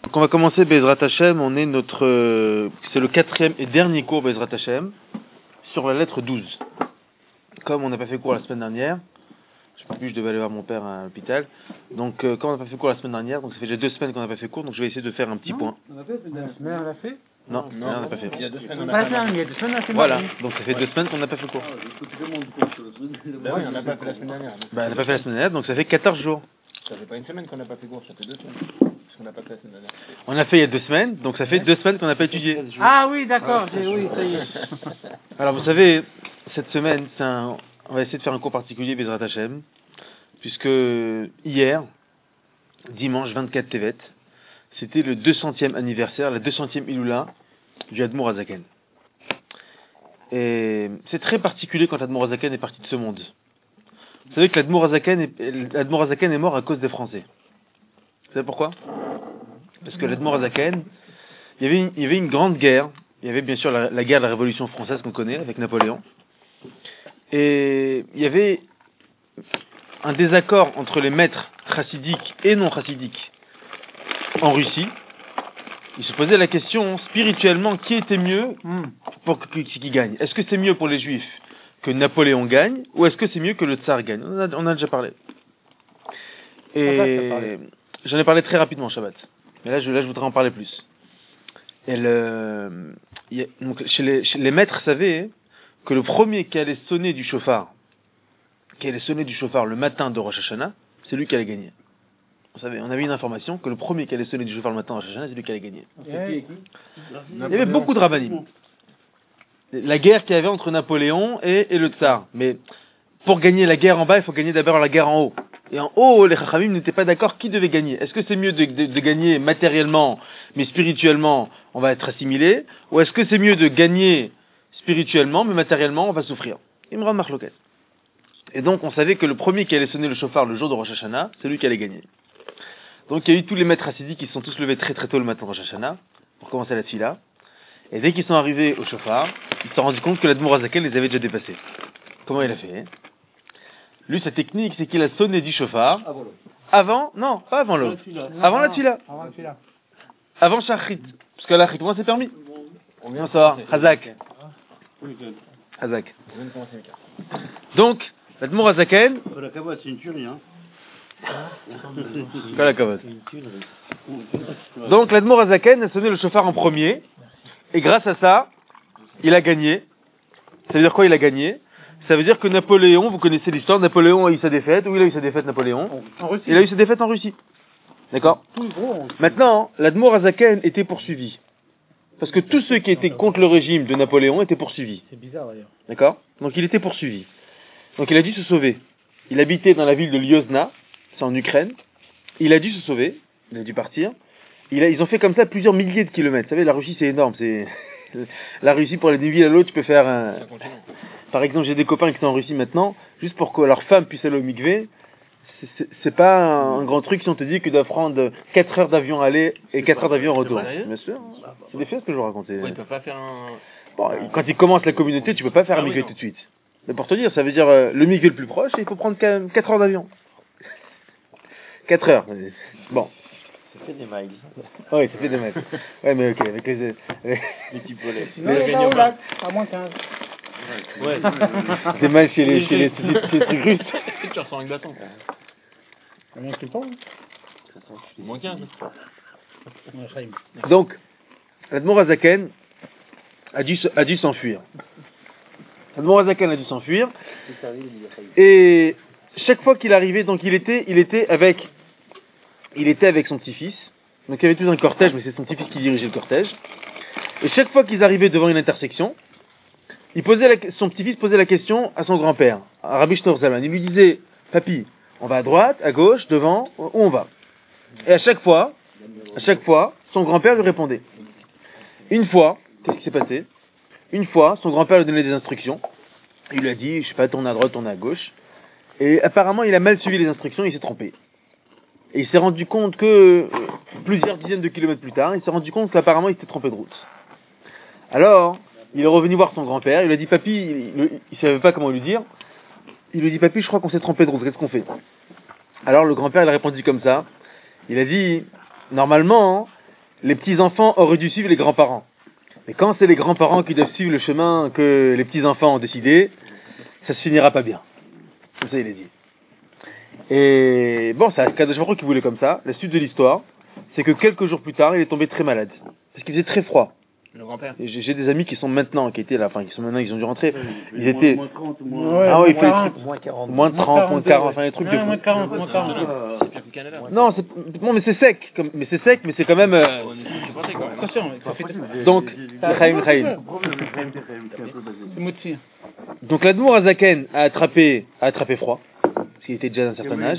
Donc on va commencer Bezrat Hashem, c'est le 4e et dernier cours Bezrat Hashem, sur la lettre 12. Comme on n'a pas fait cours la semaine dernière, je devais aller voir mon père à l'hôpital, donc comme on n'a pas fait cours la semaine dernière, donc ça fait déjà 2 semaines qu'on n'a pas fait cours, donc je vais essayer de faire un petit point. On a fait la semaine, on l'a fait? Non, on n'a pas fait. Il y a 2 semaines, on n'a pas fait. Voilà, donc ça fait 2 semaines qu'on n'a pas fait cours. Oui, on n'a pas fait la semaine dernière. On n'a pas fait la semaine dernière, donc ça fait 14 jours. Ça fait pas une semaine qu'on n'a pas fait cours, ça fait 2 semaines. Parce qu'on n'a pas fait la semaine dernière. On a fait il y a 2 semaines, donc ça fait 2 semaines qu'on n'a pas étudié. Ah oui, d'accord, oui, ça y est. Alors vous savez, cette semaine, on va essayer de faire un cours particulier Bezrat Hashem, puisque hier, dimanche 24 Tevet, c'était le 200e anniversaire, la 200e Iloula du Admour Hazaken. Et c'est très particulier quand l'Admour Hazaken est parti de ce monde. Vous savez que l'Admour Hazaken est mort à cause des Français. Vous savez pourquoi? Parce que l'Admour Hazaken, il y avait une grande guerre. Il y avait bien sûr la guerre de la Révolution française qu'on connaît avec Napoléon. Et il y avait un désaccord entre les maîtres chassidiques et non chassidiques en Russie. Il se posait la question spirituellement, qui était mieux pour qui gagne? Est-ce que c'est mieux pour les Juifs que Napoléon gagne, ou est-ce que c'est mieux que le Tsar gagne? On a déjà parlé. Et j'en ai parlé très rapidement Shabbat. Mais là je voudrais en parler plus. Et donc, chez les maîtres savaient que le premier qui allait sonner du chauffard, le matin de Rosh Hashanah, c'est lui qui allait gagner. Vous savez, on avait une information que le premier qui allait sonner du chauffard le matin de Rosh Hashanah, c'est lui qui allait gagner. Il y avait beaucoup de rabbanim. La guerre qu'il y avait entre Napoléon et le Tsar. Mais pour gagner la guerre en bas, il faut gagner d'abord la guerre en haut. Et en haut, les Chachamim n'étaient pas d'accord qui devait gagner. Est-ce que c'est mieux de gagner matériellement, mais spirituellement, on va être assimilé? Ou est-ce que c'est mieux de gagner spirituellement, mais matériellement, on va souffrir? Imran Marloket. Et donc, on savait que le premier qui allait sonner le chauffard le jour de Rosh Hashanah, c'est lui qui allait gagner. Donc, il y a eu tous les maîtres hassidiques qui se sont tous levés très très tôt le matin de Rosh Hashanah, pour commencer la tfila. Et dès qu'ils sont arrivés au chauffard, ils se sont rendus compte que l'Admour Hazaken les avait déjà dépassés. Comment il a fait? Lui, sa technique, c'est qu'il a sonné du chauffard avant, non, pas avant l'eau, avant la tfila. Avant Shachrit. Parce que la Chrit, moi, c'est permis. Comment ça va? Hazak. Hazak. Donc, l'Admour Hazaken. La cavotte, c'est une tuerie, hein. Quoi la cavotte? Donc, l'Admour Hazaken a sonné le chauffard en premier. Et grâce à ça, il a gagné. Ça veut dire quoi, il a gagné? Ça veut dire que Napoléon, vous connaissez l'histoire, Napoléon a eu sa défaite. Où il a eu sa défaite, Napoléon? En Russie. Il a eu sa défaite en Russie. D'accord? Maintenant, l'Admour Hazaken était poursuivi. Parce que tous ceux qui étaient contre le régime de Napoléon étaient poursuivis. C'est bizarre d'ailleurs. D'accord? Donc il était poursuivi. Donc il a dû se sauver. Il habitait dans la ville de Lyozna, c'est en Ukraine. Il a dû se sauver. Il a dû partir. Ils ont fait comme ça plusieurs milliers de kilomètres. Vous savez, la Russie c'est énorme. La Russie, pour aller d'une ville à l'autre, tu peux faire Par exemple, j'ai des copains qui sont en Russie maintenant, juste pour que leur femme puisse aller au mikvé. C'est pas un grand truc si on te dit que tu dois prendre 4 heures d'avion aller et 4 heures d'avion retour. Bien sûr. C'est des faits ce que je vous racontais. Ouais, ils peuvent pas faire un... Bon, quand ils commencent la communauté, tu peux pas faire un mikvé tout de suite. Mais pour te dire, ça veut dire le mikvé le plus proche, il faut prendre 4 heures d'avion. 4 heures. Bon. Ça fait des miles. Oui, ça fait des miles. Ouais, mais ok, avec les petits poulets. Sinon, il est là au lac, à moins 15. Ouais. Des miles chez les trucs russes. Tu ressens un bâton. Combien c'est pas? Moins 15. Donc, l'Admour Hazaken a dû s'enfuir. L'Admour Hazaken a dû s'enfuir. Et chaque fois qu'il arrivait, donc il était avec son petit-fils. Donc il y avait tout un cortège, mais c'est son petit-fils qui dirigeait le cortège. Et chaque fois qu'ils arrivaient devant une intersection, son petit-fils posait la question à son grand-père, à Rabbi Shneur Zalman. Il lui disait, papy, on va à droite, à gauche, devant, où on va? Et à chaque fois, son grand-père lui répondait. Une fois, qu'est-ce qui s'est passé? Une fois, son grand-père lui donnait des instructions. Il lui a dit, je sais pas, tourne à droite, tourne à gauche. Et apparemment, il a mal suivi les instructions, il s'est trompé. Et il s'est rendu compte que, plusieurs dizaines de kilomètres plus tard, il s'est rendu compte qu'apparemment, il s'était trompé de route. Alors, il est revenu voir son grand-père, il lui a dit, papy, il savait pas comment lui dire. Il lui dit, papy, je crois qu'on s'est trompé de route, qu'est-ce qu'on fait? Alors, le grand-père, il a répondu comme ça. Il a dit, normalement, les petits-enfants auraient dû suivre les grands-parents. Mais quand c'est les grands-parents qui doivent suivre le chemin que les petits-enfants ont décidé, ça se finira pas bien. Comme ça, il est dit. Et bon, c'est Akadosh Baruch Hu qui voulait comme ça. La suite de l'histoire, c'est que quelques jours plus tard, il est tombé très malade. Parce qu'il faisait très froid. Le grand-père. Et j'ai des amis qui sont maintenant, qui étaient là, enfin, qui sont maintenant, ils ont dû rentrer. Ils Moins- étaient, Moins 30, Ouais, ah oui, il fait moins des trucs, moins de 30, moins de 40, enfin, des trucs de Ouais, moins de 40, moins de 40. C'est pire que le Canada. Non, mais c'est sec, mais c'est quand même, C'est porté quand même. Attention, ça fait donc, Chaim. c'est moitié. Donc, l'Admour Azaken a attrapé froid. Parce qu'il était déjà d'un certain âge.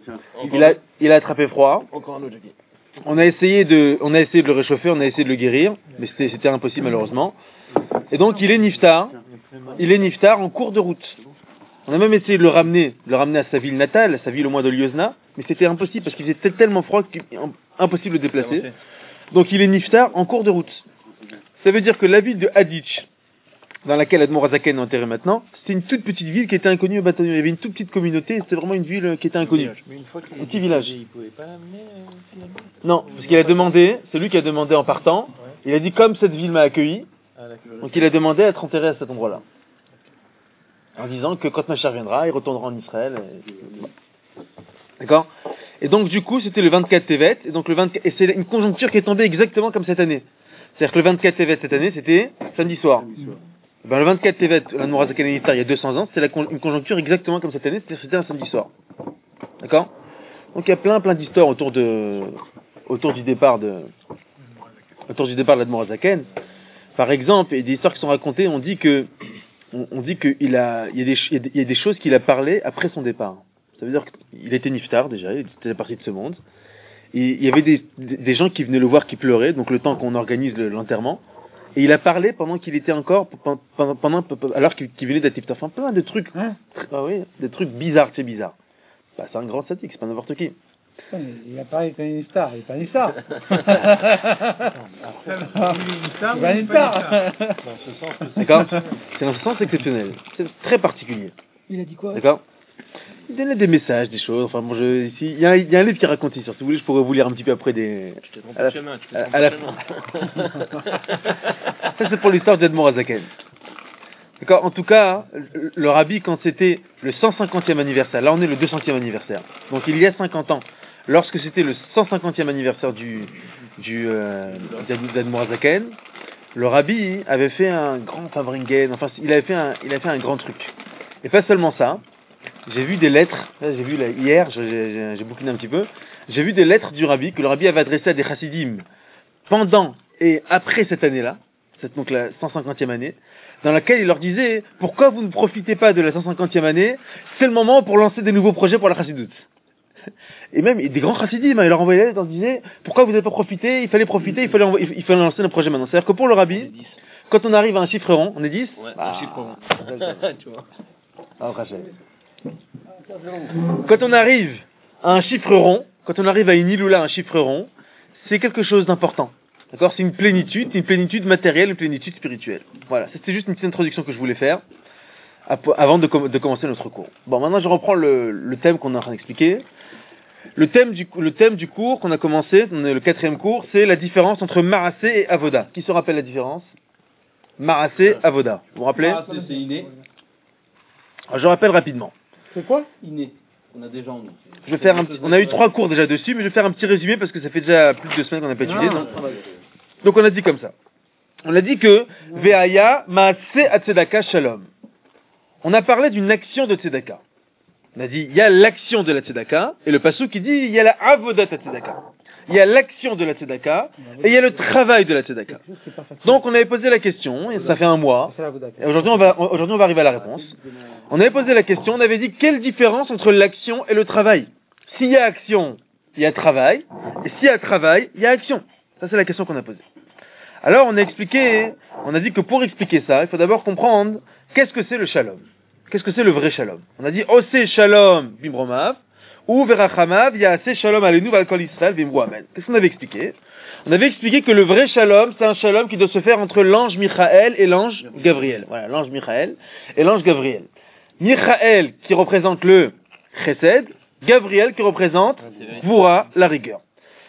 Il a attrapé froid. Encore un autre, Jackie. On a essayé de le réchauffer, on a essayé de le guérir, mais c'était impossible malheureusement. Et donc il est niftar en cours de route. On a même essayé de le ramener à sa ville natale, à sa ville au mois de Liozna, mais c'était impossible parce qu'il faisait tellement froid qu'impossible de le déplacer. Donc il est niftar en cours de route. Ça veut dire que la ville de Haditch, dans laquelle Admor Azaken est enterré maintenant, c'était une toute petite ville qui était inconnue au bataillon. Il y avait une toute petite communauté, c'était vraiment une ville qui était inconnue. Mais une fois qu'il Un petit village. il pouvait pas l'amener finalement. Non, parce qu'il a demandé, c'est lui qui a demandé en partant, il a dit comme cette ville m'a accueilli, Ah, d'accord. donc il a demandé à être enterré à cet endroit-là. En disant que quand Mashiach viendra, il retournera en Israël. D'accord? Et donc du coup, c'était le 24 Tevet, et donc et c'est une conjoncture qui est tombée exactement comme cette année. C'est-à-dire que le 24 Tevet cette année, c'était samedi soir. Ben, le 24 Tevet, l'Admor Azaken il y a 200 ans, c'était une conjoncture exactement comme cette année, c'était un samedi soir. D'accord? Donc il y a plein d'histoires autour du départ de l'Admor Azaken. Par exemple, il y a des histoires qui sont racontées, on dit que il y a des choses qu'il a parlé après son départ. Ça veut dire qu'il était niftar déjà, il était parti de ce monde. Et il y avait des gens qui venaient le voir qui pleuraient, donc le temps qu'on organise l'enterrement. Et il a parlé pendant qu'il était encore, alors qu'il venait d'être niftar. Enfin, plein de trucs, ah oui, des trucs bizarres, c'est bizarre. Bah, c'est un grand sadique, c'est pas n'importe qui. Il a parlé comme une star, il n'est pas une star. Il n'est pas une star. D'accord? C'est dans ce sens exceptionnel. C'est très particulier. Il a dit quoi? D'accord? Il donnait des messages, des choses. Enfin, bon, ici, il y a un livre qui raconte ça. Si vous voulez, je pourrais vous lire un petit peu après des. Tu t'es trompé À la- de chemin, tu t'es à trompé la- de chemin. Ça, c'est pour l'histoire d'Admor Azaken. D'accord? En tout cas, le rabbi, quand c'était le 150e anniversaire, là on est le 200e anniversaire. Donc il y a 50 ans, lorsque c'était le 150e anniversaire d'Admor Azaken, le rabbi avait fait un grand favringen, enfin il avait fait un grand truc. Et pas seulement ça, j'ai vu des lettres, là, j'ai vu hier, j'ai bouquiné un petit peu, j'ai vu des lettres du rabbi que le rabbi avait adressées à des chassidim pendant et après cette année-là, donc la 150e année, dans laquelle il leur disait pourquoi vous ne profitez pas de la 150e année, c'est le moment pour lancer des nouveaux projets pour la chassidoute. Et même des grands chassidim, il leur envoyait, ils leur disaient pourquoi vous n'avez pas profité, il fallait profiter, il fallait lancer nos projets maintenant. C'est-à-dire que pour le rabbi, quand on arrive à un chiffre rond, on est 10, Ouais, bah, un chiffre rond. Tu vois. ah, Rachel. Quand on arrive à un chiffre rond, quand on arrive à une iloula, un chiffre rond, c'est quelque chose d'important. D'accord? C'est une plénitude matérielle, une plénitude spirituelle. Voilà, c'était juste une petite introduction que je voulais faire avant de commencer notre cours. Bon, maintenant je reprends le thème qu'on est en train d'expliquer. Le thème du cours qu'on a commencé, on est le 4e cours, c'est la différence entre Marassé et Avoda. Qui se rappelle la différence? Marassé, Avoda. Vous vous rappelez? C'est inné. Alors, je rappelle rapidement. C'est quoi? Inné. On a déjà en nous. Je vais faire on a eu 3 cours déjà dessus, mais je vais faire un petit résumé parce que ça fait déjà plus de 2 semaines qu'on n'a pas étudié. Donc on a dit comme ça. On a dit que Ve'aya Maaseh Atzedaka Shalom. On a parlé d'une action de Tzedaka. On a dit il y a l'action de la Tzedaka et le pasuk qui dit il y a la Avodat Tzedaka. Il y a l'action de la Tzedaka et il y a le travail de la Tzedaka. Donc on avait posé la question, et ça fait un mois, et aujourd'hui on va arriver à la réponse. On avait posé la question, on avait dit quelle différence entre l'action et le travail? S'il y a action, il y a travail, et s'il y a travail, il y a action. Ça c'est la question qu'on a posée. Alors on a dit que pour expliquer ça, il faut d'abord comprendre qu'est-ce que c'est le shalom. Qu'est-ce que c'est le vrai shalom? On a dit Ose shalom bimromav, ou verachamav ya'aseh shalom alenu val kol Israël bimru amen. Qu'est-ce qu'on avait expliqué? On avait expliqué que le vrai shalom, c'est un shalom qui doit se faire entre l'ange Michaël et l'ange Gabriel. Voilà, l'ange Michaël et l'ange Gabriel. Michaël qui représente le chesed, Gabriel qui représente Gvura, la rigueur.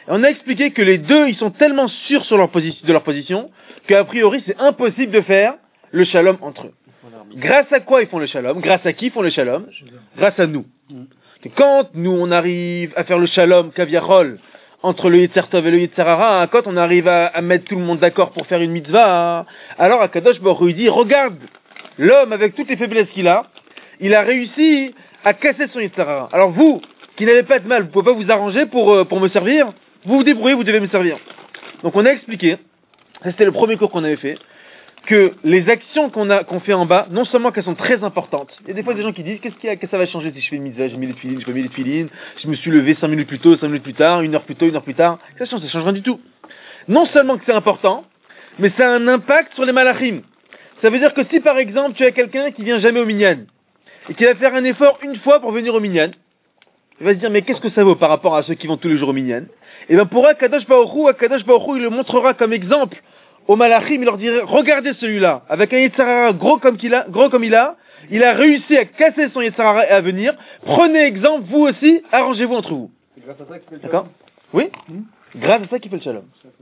Et on a expliqué que les deux, ils sont tellement sûrs sur de leur position, qu'a priori, c'est impossible de faire le shalom entre eux. Grâce à quoi ils font le shalom? Grâce à qui ils font le shalom? Grâce à nous. Que quand nous, on arrive à faire le shalom, kaviarol, entre le Yetzer Tov et le Yetzer Hara, quand on arrive à mettre tout le monde d'accord pour faire une mitzvah, alors Akadosh Baruch Hu dit, regarde, l'homme avec toutes les faiblesses qu'il a, il a réussi à casser son Yetzer Hara. Alors vous, qui n'avez pas de mal, vous pouvez pas vous arranger pour me servir, vous vous débrouillez, vous devez me servir. Donc on a expliqué, ça c'était le premier cours qu'on avait fait, que les actions qu'on fait en bas, non seulement qu'elles sont très importantes. Il y a des fois des gens qui disent, qu'est-ce que ça va changer si je fais une mitzvah, j'ai mis les filines, je fais mis les filines, je me suis levé 5 minutes plus tôt, 5 minutes plus tard, 1 heure plus tôt, 1 heure plus tard. Ça change rien du tout. Non seulement que c'est important, mais ça a un impact sur les malachim. Ça veut dire que si par exemple tu as quelqu'un qui vient jamais au minyan, et qui va faire un effort une fois pour venir au minyan, il va se dire, mais qu'est-ce que ça vaut par rapport à ceux qui vont tous les jours au minyan? Et bien pour Akadosh Baruch Hu, il le montrera comme exemple au malachim, il leur dirait, regardez celui-là, avec un Yetzer Hara gros comme il a réussi à casser son Yetzer Hara et à venir, prenez exemple, vous aussi, arrangez-vous entre vous. C'est grâce à ça qu'il fait le D'accord? Oui? Grâce à ça qu'il fait le shalom.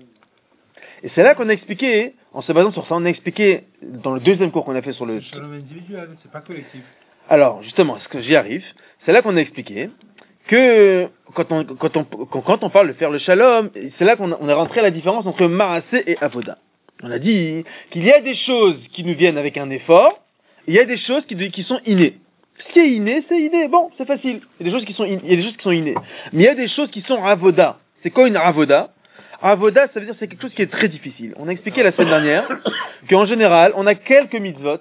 Et c'est là qu'on a expliqué, en se basant sur ça, on a expliqué, dans le deuxième cours qu'on a fait sur le shalom individuel, c'est pas collectif. Alors, justement, ce que j'y arrive, c'est là qu'on a expliqué que quand on parle de faire le shalom, c'est là qu'on est rentré à la différence entre Maaseh et Avoda. On a dit qu'il y a des choses qui nous viennent avec un effort, et il y a des choses qui sont innées. Ce qui est inné, c'est inné. Bon, c'est facile. Il y a des choses qui sont innées. Mais il y a des choses qui sont Avoda. C'est quoi une Avoda? Avoda, ça veut dire que c'est quelque chose qui est très difficile. On a expliqué la semaine dernière qu'en général, on a quelques mitzvot.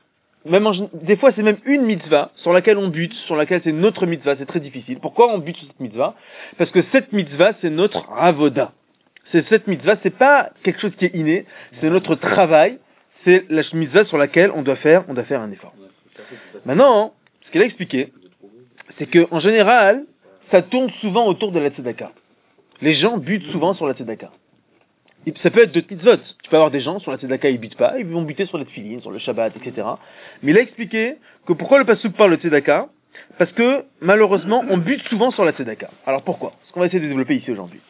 Des fois, c'est même une mitzvah sur laquelle on bute, sur laquelle c'est notre mitzvah, c'est très difficile. Pourquoi on bute sur cette mitzvah? Parce que cette mitzvah, c'est notre avoda. Cette mitzvah, c'est pas quelque chose qui est inné, c'est notre travail, c'est la mitzvah sur laquelle on doit faire un effort. Maintenant, ce qu'elle a expliqué, c'est que en général, ça tourne souvent autour de la tzedaka. Les gens butent souvent sur la tzedaka. Ça peut être de mitzvot. Tu peux avoir des gens sur la tzedaka, ils butent pas, ils vont buter sur les tefilines, sur le Shabbat, etc. Mais il a expliqué que pourquoi le pasuk parle de tzedaka? Parce que, malheureusement, on bute souvent sur la tzedaka. Alors pourquoi? Ce qu'on va essayer de développer ici aujourd'hui.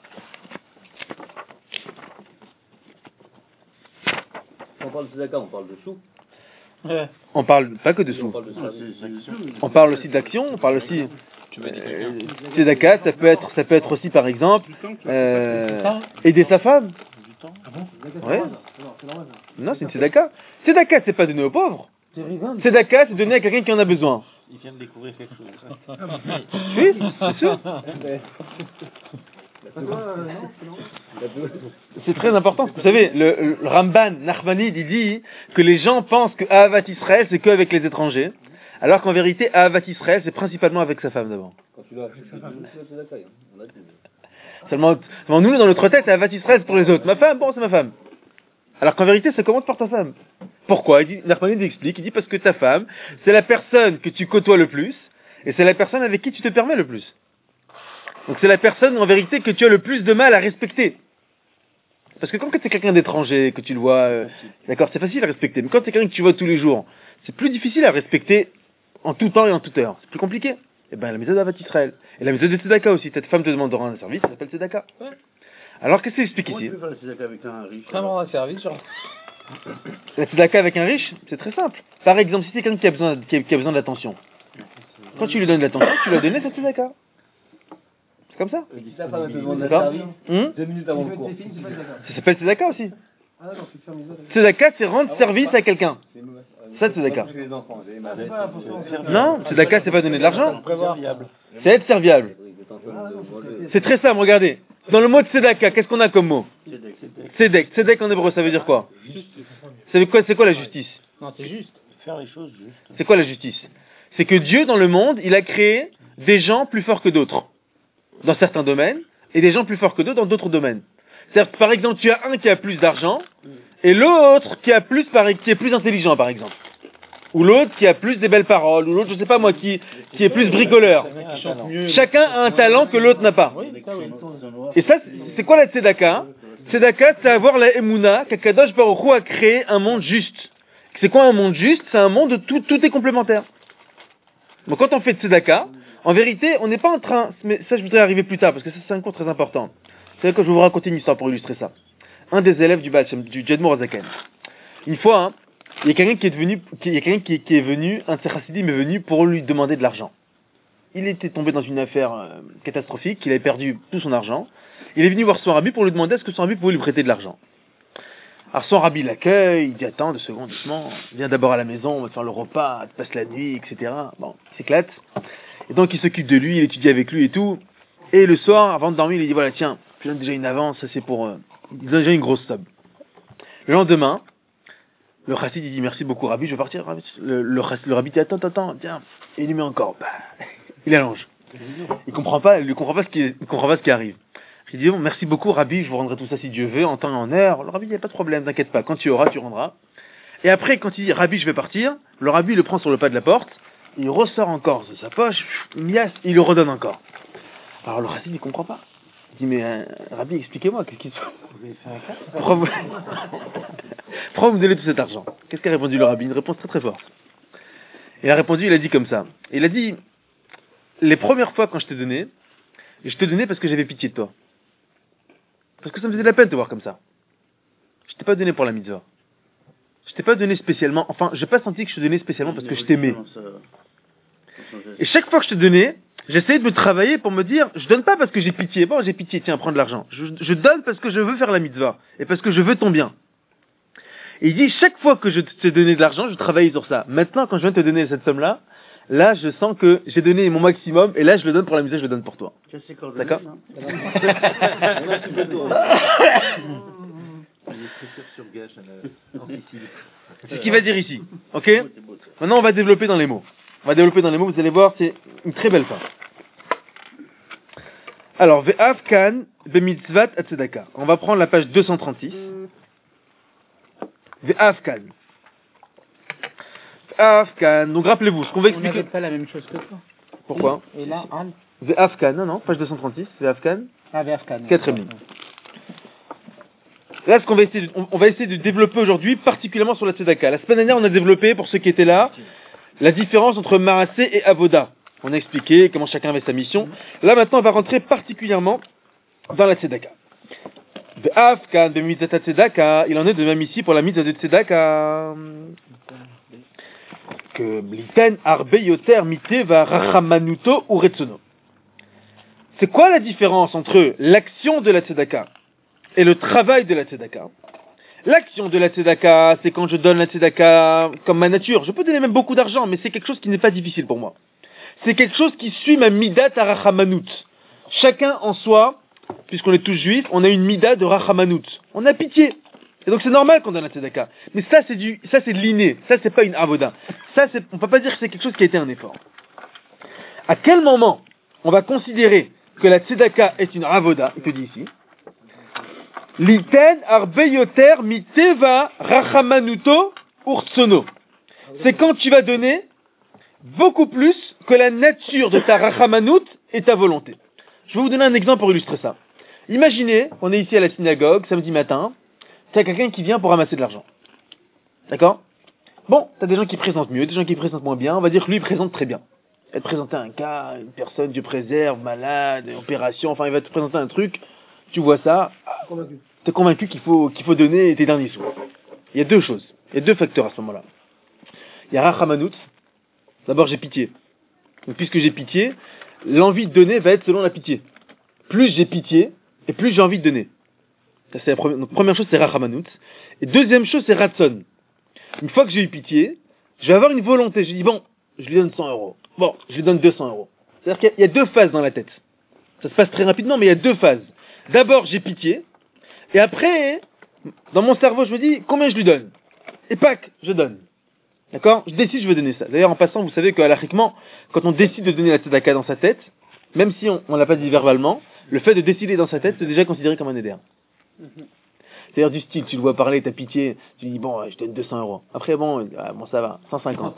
Quand on parle de tzedaka, on parle de sous. On parle pas que de sous. On parle aussi d'action, on parle aussi... tzedaka, ça peut être aussi, par exemple, aider sa femme. Ouais. Non, c'est une tzedaka. Tzedaka, c'est pas donner aux pauvres. Tzedaka, c'est donner à quelqu'un qui en a besoin. Il vient de découvrir quelque chose. Oui, c'est sûr. C'est très important. Vous savez, le Ramban, Nachmanide, il dit que les gens pensent que Ahavat Israël, c'est qu'avec les étrangers. Alors qu'en vérité, Ahavat Israël, c'est principalement avec sa femme d'abord. Quand tu l'as, c'est tzedaka, on a dit. Seulement, nous, dans notre tête, Ahavat Israël, c'est pour les autres. Ma femme, bon, c'est ma femme. Alors qu'en vérité, ça commence par ta femme. Pourquoi? Nachmanide explique, il dit parce que ta femme, c'est la personne que tu côtoies le plus, et c'est la personne avec qui tu te permets le plus. Donc c'est la personne, en vérité, que tu as le plus de mal à respecter. Parce que quand c'est quelqu'un d'étranger, que tu le vois, d'accord, c'est facile à respecter. Mais quand c'est quelqu'un que tu vois tous les jours, c'est plus difficile à respecter en tout temps et en toute heure. C'est plus compliqué. Et ben la méthode d'Ahavat Israël. Et la méthode de tzedaka aussi. Ta femme te demandera un service, ça s'appelle tzedaka. Ouais. Alors qu'est-ce que c'est expliqué ici? Comment tu peux faire la tzedaka avec un riche? Vraiment un service, genre. La tzedaka avec un riche, c'est très simple. Par exemple, si c'est quelqu'un qui a besoin d'attention, quand tu lui donnes de l'attention, tu lui as donné sa tzedaka. C'est comme ça. Si ta femme te demande un D'accord. service, 2 minutes avant le cours. Ça s'appelle tzedaka aussi. Tzedaka, c'est rendre service à quelqu'un. Ça, tzedaka. Non, tzedaka, c'est pas donner de l'argent. C'est être serviable. C'est très simple, regardez. Dans le mot tzedaka, qu'est-ce qu'on a comme mot? Tzedek. Tzedek en hébreu, ça veut dire quoi? C'est quoi la justice? Non, c'est juste. Faire les choses justes. C'est quoi la justice? C'est que Dieu, dans le monde, il a créé des gens plus forts que d'autres, dans certains domaines, et des gens plus forts que d'autres dans d'autres domaines. C'est-à-dire, par exemple, tu as un qui a plus d'argent, et l'autre qui est plus intelligent, par exemple. Ou l'autre qui a plus des belles paroles, ou l'autre, je sais pas moi, qui est plus bricoleur. Chacun a un talent que l'autre n'a pas. Et ça, c'est quoi la tzedaka? Tzedaka, c'est avoir la emuna, qu'Akadosh Baruch Hu a créé un monde juste. C'est quoi un monde juste? C'est un monde où tout est complémentaire. Donc quand on fait tzedaka, en vérité, on n'est pas en train, mais ça je voudrais arriver plus tard, parce que ça c'est un cours très important. C'est que je vais vous raconter une histoire pour illustrer ça. Un des élèves du Jadmour Azaken. Une fois, hein, il y a quelqu'un qui est venu, un de ses chassidim est venu pour lui demander de l'argent. Il était tombé dans une affaire catastrophique, il avait perdu tout son argent. Il est venu voir son rabbi pour lui demander est-ce que son rabbi pouvait lui prêter de l'argent. Alors son rabbi l'accueille, il dit attends 2 secondes, doucement, viens d'abord à la maison, on va te faire le repas, tu passes la nuit, etc. Bon, il s'éclate. Et donc il s'occupe de lui, il étudie avec lui et tout. Et le soir, avant de dormir, il dit voilà tiens, je donne déjà une avance, ça c'est pour... il donne déjà une grosse somme. Le lendemain, le chassid il dit merci beaucoup rabbi, je vais partir. Le rabbi dit attends, tiens, et il lui met encore. Bah, il allonge. Il comprend pas ce qui arrive. Il dit bon, merci beaucoup rabbi, je vous rendrai tout ça si Dieu veut, en temps et en heure. Le rabbi dit il n'y a pas de problème, t'inquiète pas, quand tu auras, tu rendras. Et après, quand il dit rabbi, je vais partir, le rabbi le prend sur le pas de la porte, il ressort encore de sa poche, il le redonne encore. Alors le chassid il comprend pas. Il dit mais rabbi, expliquez-moi, qu'est-ce qu'il se passe? Pourquoi vous me donnez tout cet argent? Qu'est-ce qu'a répondu le rabbi? Une réponse très très forte. Il a répondu, il a dit comme ça. Il a dit les premières fois quand je te donnais parce que j'avais pitié de toi. Parce que ça me faisait de la peine de te voir comme ça. Je t'ai pas donné pour la mitzvah. Je t'ai pas donné spécialement, enfin, j'ai pas senti que je te donnais spécialement parce que je t'aimais. Et chaque fois que je te donnais, j'essayais de me travailler pour me dire, je donne pas parce que j'ai pitié. Bon, j'ai pitié, tiens, prends de l'argent. Je donne parce que je veux faire la mitzvah. Et parce que je veux ton bien. Et il dit, chaque fois que je t'ai donné de l'argent, je travaillais sur ça. Maintenant, quand je viens de te donner cette somme-là, là, je sens que j'ai donné mon maximum, et là, je le donne pour la mitzvah, je le donne pour toi. D'accord? C'est ce qu'il va dire ici. Ok? Maintenant, on va développer dans les mots. Vous allez voir, c'est une très belle fin. Alors, Ve'av kan b'mitzvat atzedaka. On va prendre la page 236. Ve'av kan. Donc rappelez-vous, ce qu'on va expliquer. On n'avait pas la même chose que toi. Pourquoi? Et là, Al. Ve'av kan, non, page 236, Ve'av kan. Ah, Ve'av kan. 4e ligne. Là, ce qu'on va essayer on va essayer de développer aujourd'hui, particulièrement sur la tzedaka. La semaine dernière, on a développé, pour ceux qui étaient là, la différence entre Maaseh et Avoda. On a expliqué comment chacun avait sa mission. Là, maintenant, on va rentrer particulièrement dans la tzedaka. Ve'av kan b'mitzvah tzedaka. Il en est de même ici pour la mitzvah de tzedaka. Que bliten arbe yoter miteva rachamanuto ou retsono. C'est quoi la différence entre l'action de la tzedaka et le travail de la tzedaka? L'action de la tzedaka, c'est quand je donne la tzedaka comme ma nature. Je peux donner même beaucoup d'argent, mais c'est quelque chose qui n'est pas difficile pour moi. C'est quelque chose qui suit ma midat à rachamanut. Chacun en soi, puisqu'on est tous juifs, on a une midat de rachamanut. On a pitié. Et donc c'est normal qu'on donne la tzedaka. Mais ça c'est de l'inné. Ça c'est pas une avoda. On peut pas dire que c'est quelque chose qui a été un effort. À quel moment on va considérer que la tzedaka est une avoda? Il te dit ici. Liten arbeyoter miteva rachamanuto urtsono. C'est quand tu vas donner beaucoup plus que la nature de ta rachamanut et ta volonté. Je vais vous donner un exemple pour illustrer ça. Imaginez, on est ici à la synagogue, samedi matin, t'as quelqu'un qui vient pour ramasser de l'argent. D'accord? Bon, t'as des gens qui présentent mieux, des gens qui présentent moins bien, on va dire que lui il présente très bien. Il va te présenter un cas, une personne, Dieu préserve, malade, opération, enfin il va te présenter un truc, tu vois ça, t'es convaincu qu'il faut donner tes derniers sous. Il y a deux choses, il y a deux facteurs à ce moment-là. Il y a rachamanut, d'abord j'ai pitié. Donc puisque j'ai pitié, l'envie de donner va être selon la pitié. Plus j'ai pitié, et plus j'ai envie de donner. Ça, c'est la première. Donc, première chose, c'est rachamanut. Et deuxième chose, c'est ratson. Une fois que j'ai eu pitié, je vais avoir une volonté. Je dis, bon, je lui donne 100 euros. Bon, je lui donne 200 euros. C'est-à-dire qu'il y a deux phases dans la tête. Ça se passe très rapidement, mais il y a deux phases. D'abord, j'ai pitié. Et après, dans mon cerveau, je me dis, combien je lui donne? Et pac, je donne. D'accord? Je décide, je veux donner ça. D'ailleurs, en passant, vous savez qu'alachiquement, quand on décide de donner la tzedaka dans sa tête, même si on l'a pas dit verbalement, le fait de décider dans sa tête, c'est déjà considéré comme un éder. C'est-à-dire du style, tu le vois parler, t'as pitié, tu dis bon, je donne 200 euros. Après bon ça va, 150.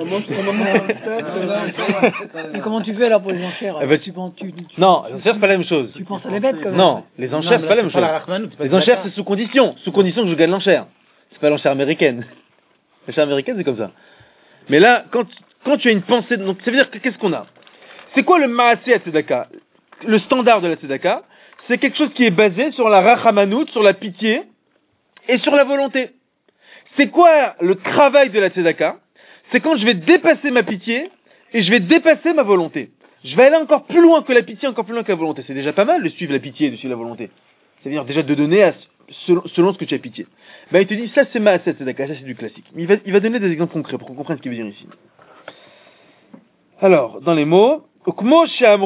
Comment tu fais alors pour les enchères? Non, les enchères c'est pas la même chose. Tu penses à les bêtes quand même. Non, les enchères c'est pas la même chose. Les enchères c'est sous condition que je gagne l'enchère. C'est pas l'enchère américaine. L'enchère américaine c'est comme ça. Mais là, quand tu as une pensée, donc ça veut dire que qu'est-ce qu'on a? C'est quoi le maaseh à tzedaka? Le standard de la tzedaka, c'est quelque chose qui est basé sur la rachamanout, sur la pitié et sur la volonté. C'est quoi le travail de la tzedaka? C'est quand je vais dépasser ma pitié et je vais dépasser ma volonté. Je vais aller encore plus loin que la pitié, encore plus loin que la volonté. C'est déjà pas mal de suivre la pitié et de suivre la volonté. C'est-à-dire déjà de donner selon ce que tu as pitié. Ben il te dit, ça c'est Maaseh tzedaka, ça c'est du classique. Mais il va donner des exemples concrets pour qu'on comprenne ce qu'il veut dire ici. Alors, dans les mots, comme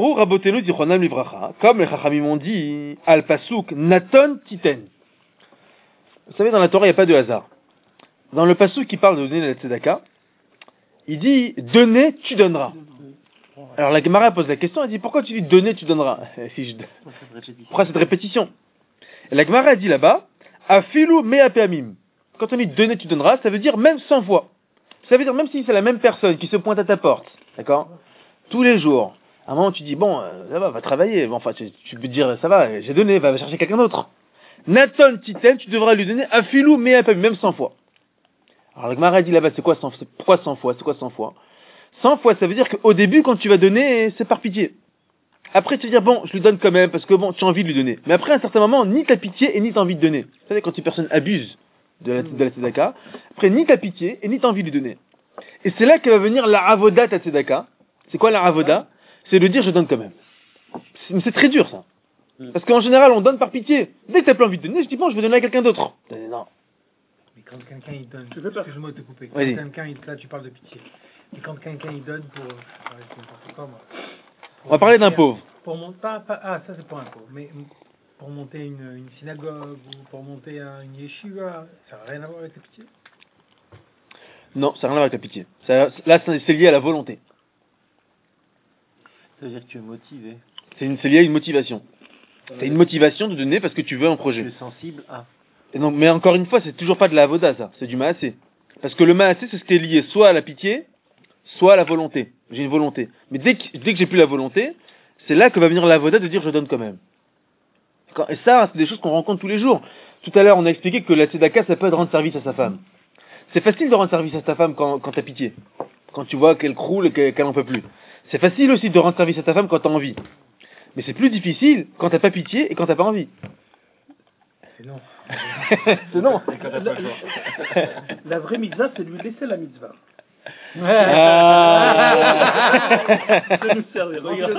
les Chachamim ont dit, al pasuk naton titen. Vous savez, dans la Torah, il n'y a pas de hasard. Dans le pasuk qui parle de donner la tzedaka, il dit, donner, tu donneras. Alors la Gemara pose la question, elle dit, pourquoi tu dis donner, tu donneras? Pourquoi cette répétition? Et la Gemara dit là-bas, afilu me'apeamim. Quand on dit donner, tu donneras, ça veut dire même 100 fois. Ça veut dire même si c'est la même personne qui se pointe à ta porte, d'accord? Tous les jours. À un moment, tu dis, bon, ça va travailler. Bon, enfin, tu peux dire, ça va, j'ai donné, va chercher quelqu'un d'autre. Naton titen, tu devras lui donner afilu me'apeamim, même 100 fois. Alors la Gemara dit là-bas, c'est quoi 100 fois? Pourquoi 100 fois? C'est quoi 100 fois? 100 fois, ça veut dire qu'au début, quand tu vas donner, c'est par pitié. Après, tu vas dire, bon, je lui donne quand même, parce que bon, tu as envie de lui donner. Mais après, à un certain moment, ni ta pitié et ni t'as envie de donner. Vous savez, quand une personne abuse de la tzedaka, après, ni ta pitié et ni t'as envie de lui donner. Et c'est là que va venir la avoda ta tzedaka. C'est quoi la avoda? C'est de dire, je donne quand même. Mais c'est très dur, ça. Parce qu'en général, on donne par pitié. Dès que t'as plus envie de donner, je dis, bon, je vais donner à quelqu'un d'autre. Non. Mais quand quelqu'un il donne, excuse-moi de te couper, quand Vas-y. quelqu'un là tu parles de pitié, et quand quelqu'un il donne pour, c'est n'importe quoi moi. On va parler d'un pauvre. Pour monter, ça c'est pour un pauvre, mais pour monter une synagogue ou pour monter une yeshiva, ça n'a rien à voir avec la pitié. Non, ça n'a rien à voir avec la pitié. Là, c'est lié à la volonté. Ça veut dire que tu es motivé. C'est lié à une motivation. T'as une motivation de donner parce que tu veux un projet. Tu es sensible à. Et donc, mais encore une fois, c'est toujours pas de la avoda, ça. C'est du maasé. Parce que le maasé, c'est ce qui est lié soit à la pitié, soit à la volonté. J'ai une volonté. Mais dès que j'ai plus la volonté, c'est là que va venir la avoda de dire je donne quand même. Et ça, c'est des choses qu'on rencontre tous les jours. Tout à l'heure, on a expliqué que la tzedaka, ça peut être de rendre service à sa femme. C'est facile de rendre service à ta femme quand t'as pitié. Quand tu vois qu'elle croule et qu'elle en peut plus. C'est facile aussi de rendre service à ta femme quand t'as envie. Mais c'est plus difficile quand t'as pas pitié et quand t'as pas envie. C'est non. C'est non. La vraie mitzvah, c'est lui laisser la mitzvah. Ah. nous servir.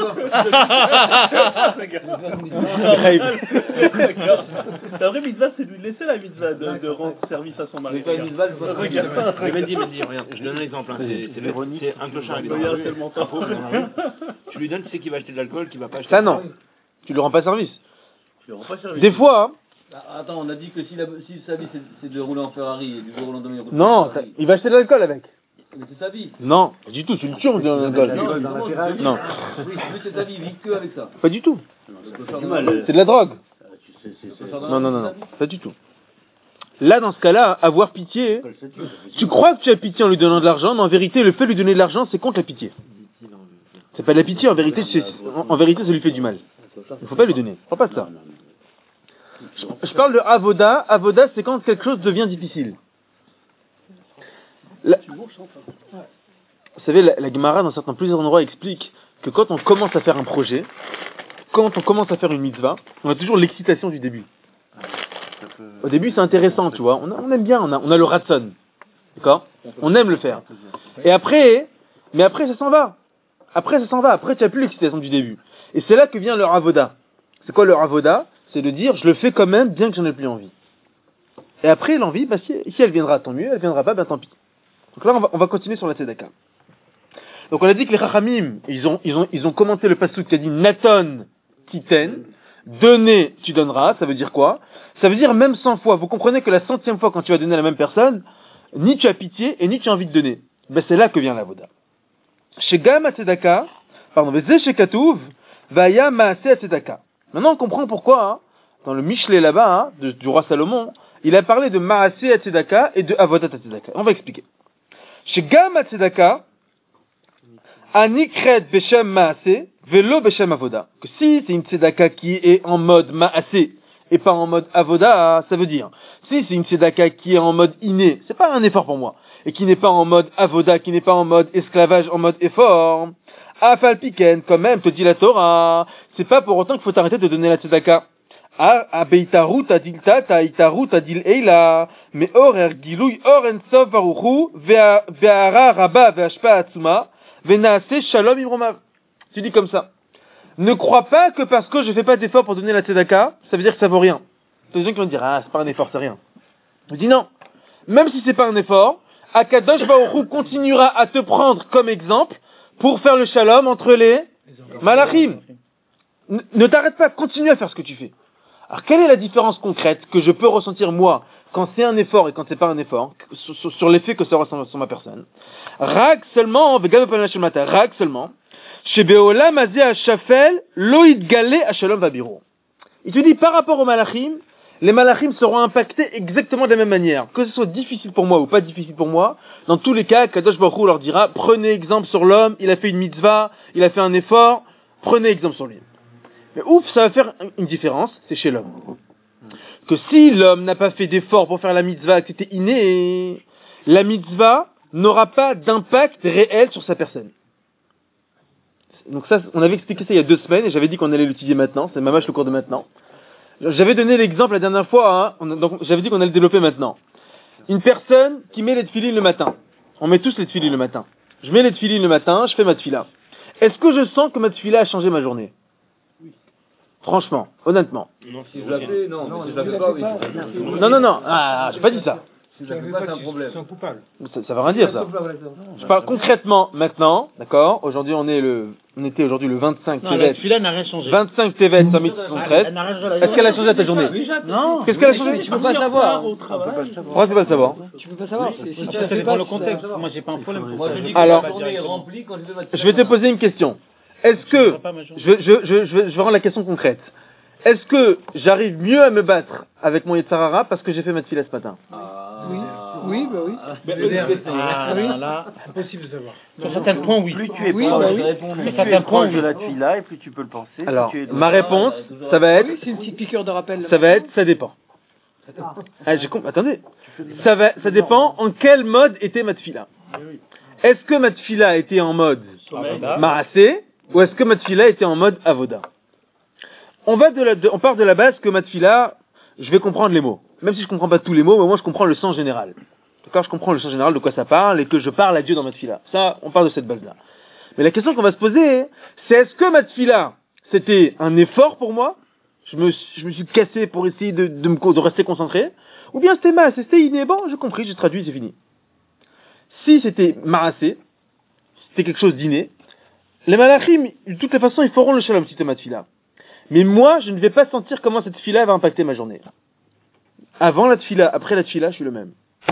La vraie mitzvah, c'est lui laisser la mitzvah de rendre service à son mari. Regarde, je donne un exemple. Hein. C'est un clochard avec un pauvre dans la rue. Tu lui donnes, tu sais qu'il va acheter de l'alcool, qu'il va pas acheter. Ça non. Tu lui rends pas service. Tu lui rends pas service. Des fois, hein, Attends, on a dit que si sa vie c'est de rouler en Ferrari et du jour au lendemain il roule non, en Ferrari. il va acheter de l'alcool avec. Mais c'est sa vie. Non, pas du tout, c'est une turque de l'alcool. Non, Oui, lui c'est sa vie, il vit que avec ça. pas du tout. Du mal. C'est de la drogue. Non, Non, pas du tout. Là, dans ce cas-là, avoir pitié, tu crois que tu as pitié en lui donnant de l'argent, mais en vérité, le fait de lui donner de l'argent, c'est contre la pitié. C'est pas de la pitié, en vérité, en vérité, ça lui fait du mal. Il faut pas lui donner. Faut pas ça. Je parle de avoda. Avoda, c'est quand quelque chose devient difficile. Vous savez, la Gemara, dans plusieurs endroits, explique que quand on commence à faire un projet, quand on commence à faire une mitzvah, on a toujours l'excitation du début. Au début, c'est intéressant, tu vois. On aime bien, on a le ratson. D'accord? On aime le faire. Et après, ça s'en va. Après, tu n'as plus l'excitation du début. Et c'est là que vient leur avoda. C'est quoi leur avoda? C'est de dire, je le fais quand même, bien que j'en ai plus envie. Et après, l'envie, bah, si elle viendra, tant mieux. Elle viendra pas, ben tant pis. Donc là, on va continuer sur la tzedaka. Donc on a dit que les Chachamim, ils ont commenté le pasuk qui a dit Naton titen, donner, tu donneras. Ça veut dire quoi? Ça veut dire même 100 fois. Vous comprenez que la 100e fois quand tu vas donner à la même personne, ni tu as pitié et ni tu as envie de donner. Ben c'est là que vient l'avoda. Chez Gam tzedaka, chez Katuv, vaya maaseh tzedaka. Maintenant on comprend pourquoi, hein, dans le Michelet là-bas, hein, du roi Salomon, il a parlé de maaseh tzedaka et de avodat tzedaka. On va expliquer. Chez Gam tzedaka, anikred beshem maaseh, velo beshem avoda. Que si c'est une tzedaka qui est en mode maaseh et pas en mode avoda, ça veut dire, si c'est une tzedaka qui est en mode inné, c'est pas un effort pour moi, et qui n'est pas en mode avoda, qui n'est pas en mode esclavage, en mode effort, afal piken, quand même, te dit la Torah, c'est pas pour autant qu'il faut arrêter de donner la tzedaka. Abeitaru tadilta taitaru tadil eila meor ergilui or ensof baruchu ve'ara rabba ve'ashpa atzuma ve'naase shalom imromav. Tu dis comme ça. Ne crois pas que parce que je fais pas d'effort pour donner la tzedaka, ça veut dire que ça vaut rien. Il y a des gens qui vont dire, ah, c'est pas un effort, c'est rien. Je dis non. Même si c'est pas un effort, Akadosh Baruch Hu continuera à te prendre comme exemple pour faire le shalom entre les malachim. Ne t'arrête pas, continue à faire ce que tu fais. Alors, quelle est la différence concrète que je peux ressentir moi quand c'est un effort et quand c'est pas un effort, sur l'effet que ça ressent sur ma personne? Rag seulement, rag seulement, chez Beolam Azé Hashafel, Loïd Galé Hashalom Vabiro. Il te dit, par rapport aux malachim, les malachim seront impactés exactement de la même manière. Que ce soit difficile pour moi ou pas difficile pour moi, dans tous les cas, Kadosh Baruch Hu leur dira, prenez exemple sur l'homme, il a fait une mitzvah, il a fait un effort, prenez exemple sur lui. Mais ouf, ça va faire une différence, c'est chez l'homme. Que si l'homme n'a pas fait d'effort pour faire la mitzvah, que c'était inné, la mitzvah n'aura pas d'impact réel sur sa personne. Donc ça, on avait expliqué ça il y a 2 semaines, et j'avais dit qu'on allait l'étudier maintenant, c'est mamash le cours de maintenant. J'avais donné l'exemple la dernière fois, hein, donc j'avais dit qu'on allait le développer maintenant. Une personne qui met les tefilines le matin. On met tous les tefilines le matin. Je mets les tefilines le matin, je fais ma tefila. Est-ce que je sens que ma tefila a changé ma journée? Franchement, honnêtement. Non, si je la fais, non, mais si je la fais pas, oui. Non, j'ai pas dit ça. Si je la fais pas, c'est un problème. Ils sont coupables. Ça veut rien dire, ça. Je parle concrètement maintenant, d'accord? Aujourd'hui, on était aujourd'hui le 25 Tevet. Celui-là n'a rien changé. 25 Tevet 113. Est-ce qu'elle a changé ta journée? Non. Qu'est-ce qu'elle a changé? Tu peux pas savoir. Moi, c'est pas le savoir. Tu peux pas savoir. Ça dépend le contexte. Moi, j'ai pas un problème. Moi, je dis que Alors, ma journée est remplie quand je fais ma je vais te poser une question. Est-ce que, je vais rendre la question concrète. Est-ce que j'arrive mieux à me battre avec mon Yetzarara parce que j'ai fait ma tefila ce matin? Oui, bah oui. Là, impossible de savoir. Sur certains points, oui. Plus tu es Oui, proche, bah oui. plus tu es proche de la tuila et plus tu peux le penser. Alors, plus tu es ma réponse, ça va être, Oui, c'est une petite piqûre de rappel. ça dépend. Attendez. Ça dépend en quel mode était ma tefila. Est-ce que ma tefila était en mode Maasé ou est-ce que ma tefila était en mode Avoda? On part de la base que ma tefila, je vais comprendre les mots. Même si je comprends pas tous les mots, mais moi je comprends le sens général. D'accord? Je comprends le sens général de quoi ça parle et que je parle à Dieu dans ma tefila. Ça, on part de cette base-là. Mais la question qu'on va se poser, c'est est-ce que ma tefila, c'était un effort pour moi? Je me suis cassé pour essayer de rester concentré? Ou bien c'était inné? Bon, j'ai compris, j'ai traduit, c'est fini. Si c'était marassé, c'était quelque chose d'inné, les malachim, de toutes les façons, ils feront le shalom si c'était ma tefila. Mais moi, je ne vais pas sentir comment cette tefila va impacter ma journée. Avant la tefila, après la tefila, je suis le même.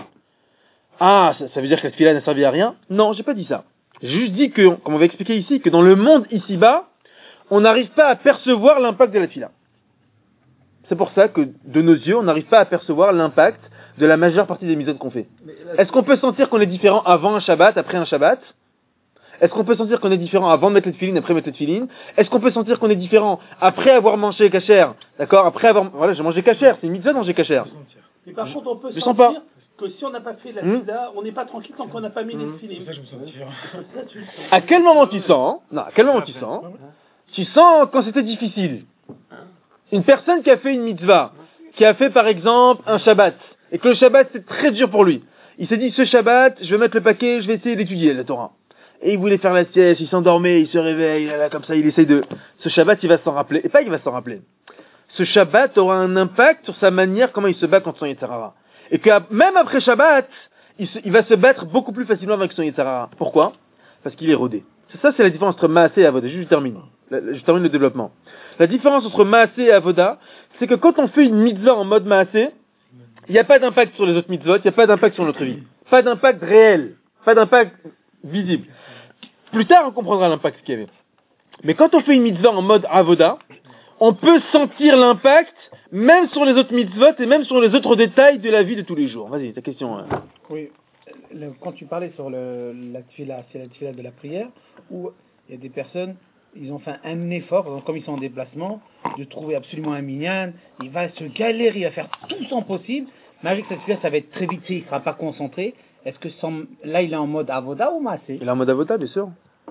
Ah, ça veut dire que la tefila n'a servi à rien? Non, j'ai pas dit ça. J'ai juste dit que, comme on va expliquer ici, que dans le monde ici-bas, on n'arrive pas à percevoir l'impact de la tefila. C'est pour ça que, de nos yeux, on n'arrive pas à percevoir l'impact de la majeure partie des mitzvot qu'on fait. Est-ce qu'on peut sentir qu'on est différent avant un Shabbat, après un Shabbat? Est-ce qu'on peut sentir qu'on est différent avant de mettre les tefilines, après mettre les tefilines? Est-ce qu'on peut sentir qu'on est différent après avoir mangé kasher? D'accord? Voilà, j'ai mangé kasher, c'est une mitzvah de manger kasher. Mais par contre, on peut je sentir sens pas. que si on n'a pas fait la fila, on n'est pas tranquille tant qu'on n'a pas mis les filets. Ça, je me sens différent. Ça, tu le sens. À quel moment tu sens? Non, à quel moment tu sens? Tu sens quand c'était difficile. Une personne qui a fait une mitzvah, qui a fait par exemple un Shabbat, et que le Shabbat c'est très dur pour lui. Il s'est dit ce Shabbat, je vais mettre le paquet, je vais essayer d'étudier la Torah. Et il voulait faire la sieste, il s'endormait, il se réveille, là, comme ça, il essaye de... Ce Shabbat, il va s'en rappeler. Et pas il va s'en rappeler. Ce Shabbat aura un impact sur sa manière, comment il se bat contre son Yetzarara. Et que même après Shabbat, il va se battre beaucoup plus facilement avec son Yetzarara. Pourquoi? Parce qu'il est rodé. Ça, c'est la différence entre Maasé et Avoda. Je termine le développement. La différence entre Maasé et Avoda, c'est que quand on fait une mitzvah en mode Maasé, il n'y a pas d'impact sur les autres mitzvot, il n'y a pas d'impact sur notre vie. Pas d'impact réel. Pas d'impact visible. Plus tard, on comprendra l'impact qu'il y avait. Mais quand on fait une mitzvah en mode avoda, on peut sentir l'impact même sur les autres mitzvot et même sur les autres détails de la vie de tous les jours. Vas-y, ta question. Oui. Quand tu parlais sur la tefila, c'est la tefila de la prière, où il y a des personnes, ils ont fait un effort, donc comme ils sont en déplacement, de trouver absolument un minyan, il va se galérer, il va faire tout son possible, mais avec cette tefila, ça va être très vite, il ne sera pas concentré. Est-ce que là, il est en mode avoda ou maasé? Il est en mode avoda, bien sûr.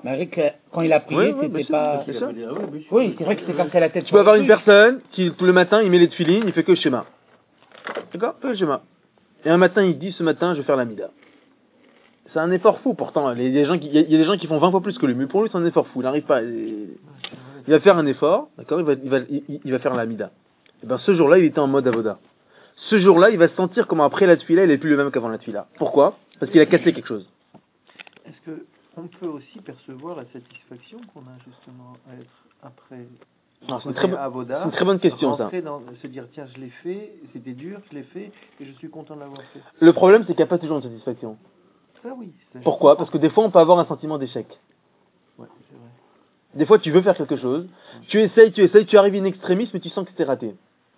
Malgré que quand il a prié, c'était pas. c'est ça. Oui, c'est vrai que c'est cassé la tête. Tu peux avoir une personne qui, tout le matin, il met les tefilines, il fait que le schéma. D'accord? Que le schéma. Et un matin, il dit, ce matin, je vais faire la mida. C'est un effort fou, pourtant. Il y a des gens qui font 20 fois plus que lui, mais pour lui, c'est un effort fou. Il n'arrive pas. Il va faire un effort, d'accord? Il va faire la mida. Et ben, ce jour-là, il était en mode avoda. Ce jour-là, il va sentir comment après la tefila, il est plus le même qu'avant la tefila. Pourquoi? Parce qu'il a cassé quelque chose. Est-ce que on peut aussi percevoir la satisfaction qu'on a justement à être après C'est une très bonne question, ça. Se dire, tiens, je l'ai fait, c'était dur, je l'ai fait, et je suis content de l'avoir fait. Le problème, c'est qu'il n'y a pas toujours une satisfaction. Ah oui. Pourquoi? Parce que des fois, on peut avoir un sentiment d'échec. Ouais, c'est vrai. Des fois, tu veux faire quelque chose, tu essayes, tu arrives in extremis, mais tu sens que c'était raté.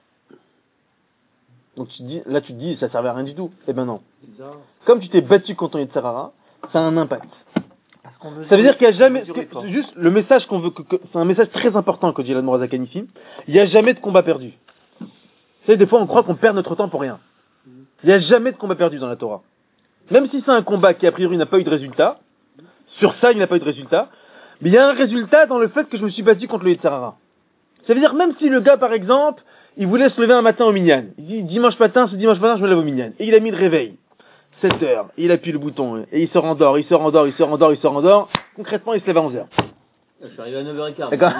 Donc tu te dis, ça servait à rien du tout. Eh ben non. Comme tu t'es battu contre ton Yetzirara, ça a un impact. Ça veut dire qu'il n'y a jamais, juste le message qu'on veut, c'est un message très important que dit l'Admor Zaken ici. Il n'y a jamais de combat perdu. Vous savez, des fois, on croit qu'on perd notre temps pour rien. Il n'y a jamais de combat perdu dans la Torah. Même si c'est un combat qui, a priori, n'a pas eu de résultat, sur ça, il n'a pas eu de résultat, mais il y a un résultat dans le fait que je me suis battu contre le Yetzirara. Ça veut dire, même si le gars, par exemple, il voulait se lever un matin au minyan. Il dit, dimanche matin, je me lève au minyan. Et il a mis le réveil. 7 heures. Et il appuie le bouton. Et il se rendort. Concrètement, il se lève à 11 heures. Je suis arrivé à 9h15. D'accord.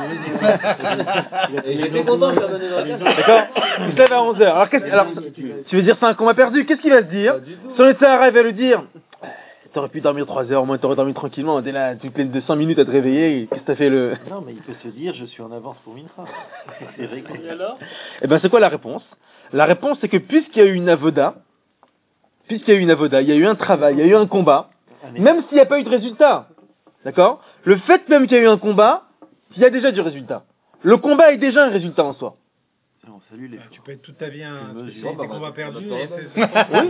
Et j'étais content de faire 9h15. D'accord. Il se lève à 11 heures. Alors, tu veux dire c'est un combat perdu? Qu'est-ce qu'il va se dire? Son Yetzirara va lui dire, t'aurais pu dormir 3 heures, au moins t'aurais dormi tranquillement. Dès là, toutes les 200 minutes à te réveiller. Qu'est-ce que t'as fait le... Non, mais il peut se dire, je suis en avance pour Mincha. C'est vrai. Et alors? Eh ben, c'est quoi la réponse? La réponse, c'est que puisqu'il y a eu une avoda, il y a eu un travail, il y a eu un combat, même s'il n'y a pas eu de résultat, d'accord? Le fait même qu'il y a eu un combat, il y a déjà du résultat. Le combat est déjà un résultat en soi. On salue les Tu peux être toute ta vie un Bon, bah, combat perdu. Oui.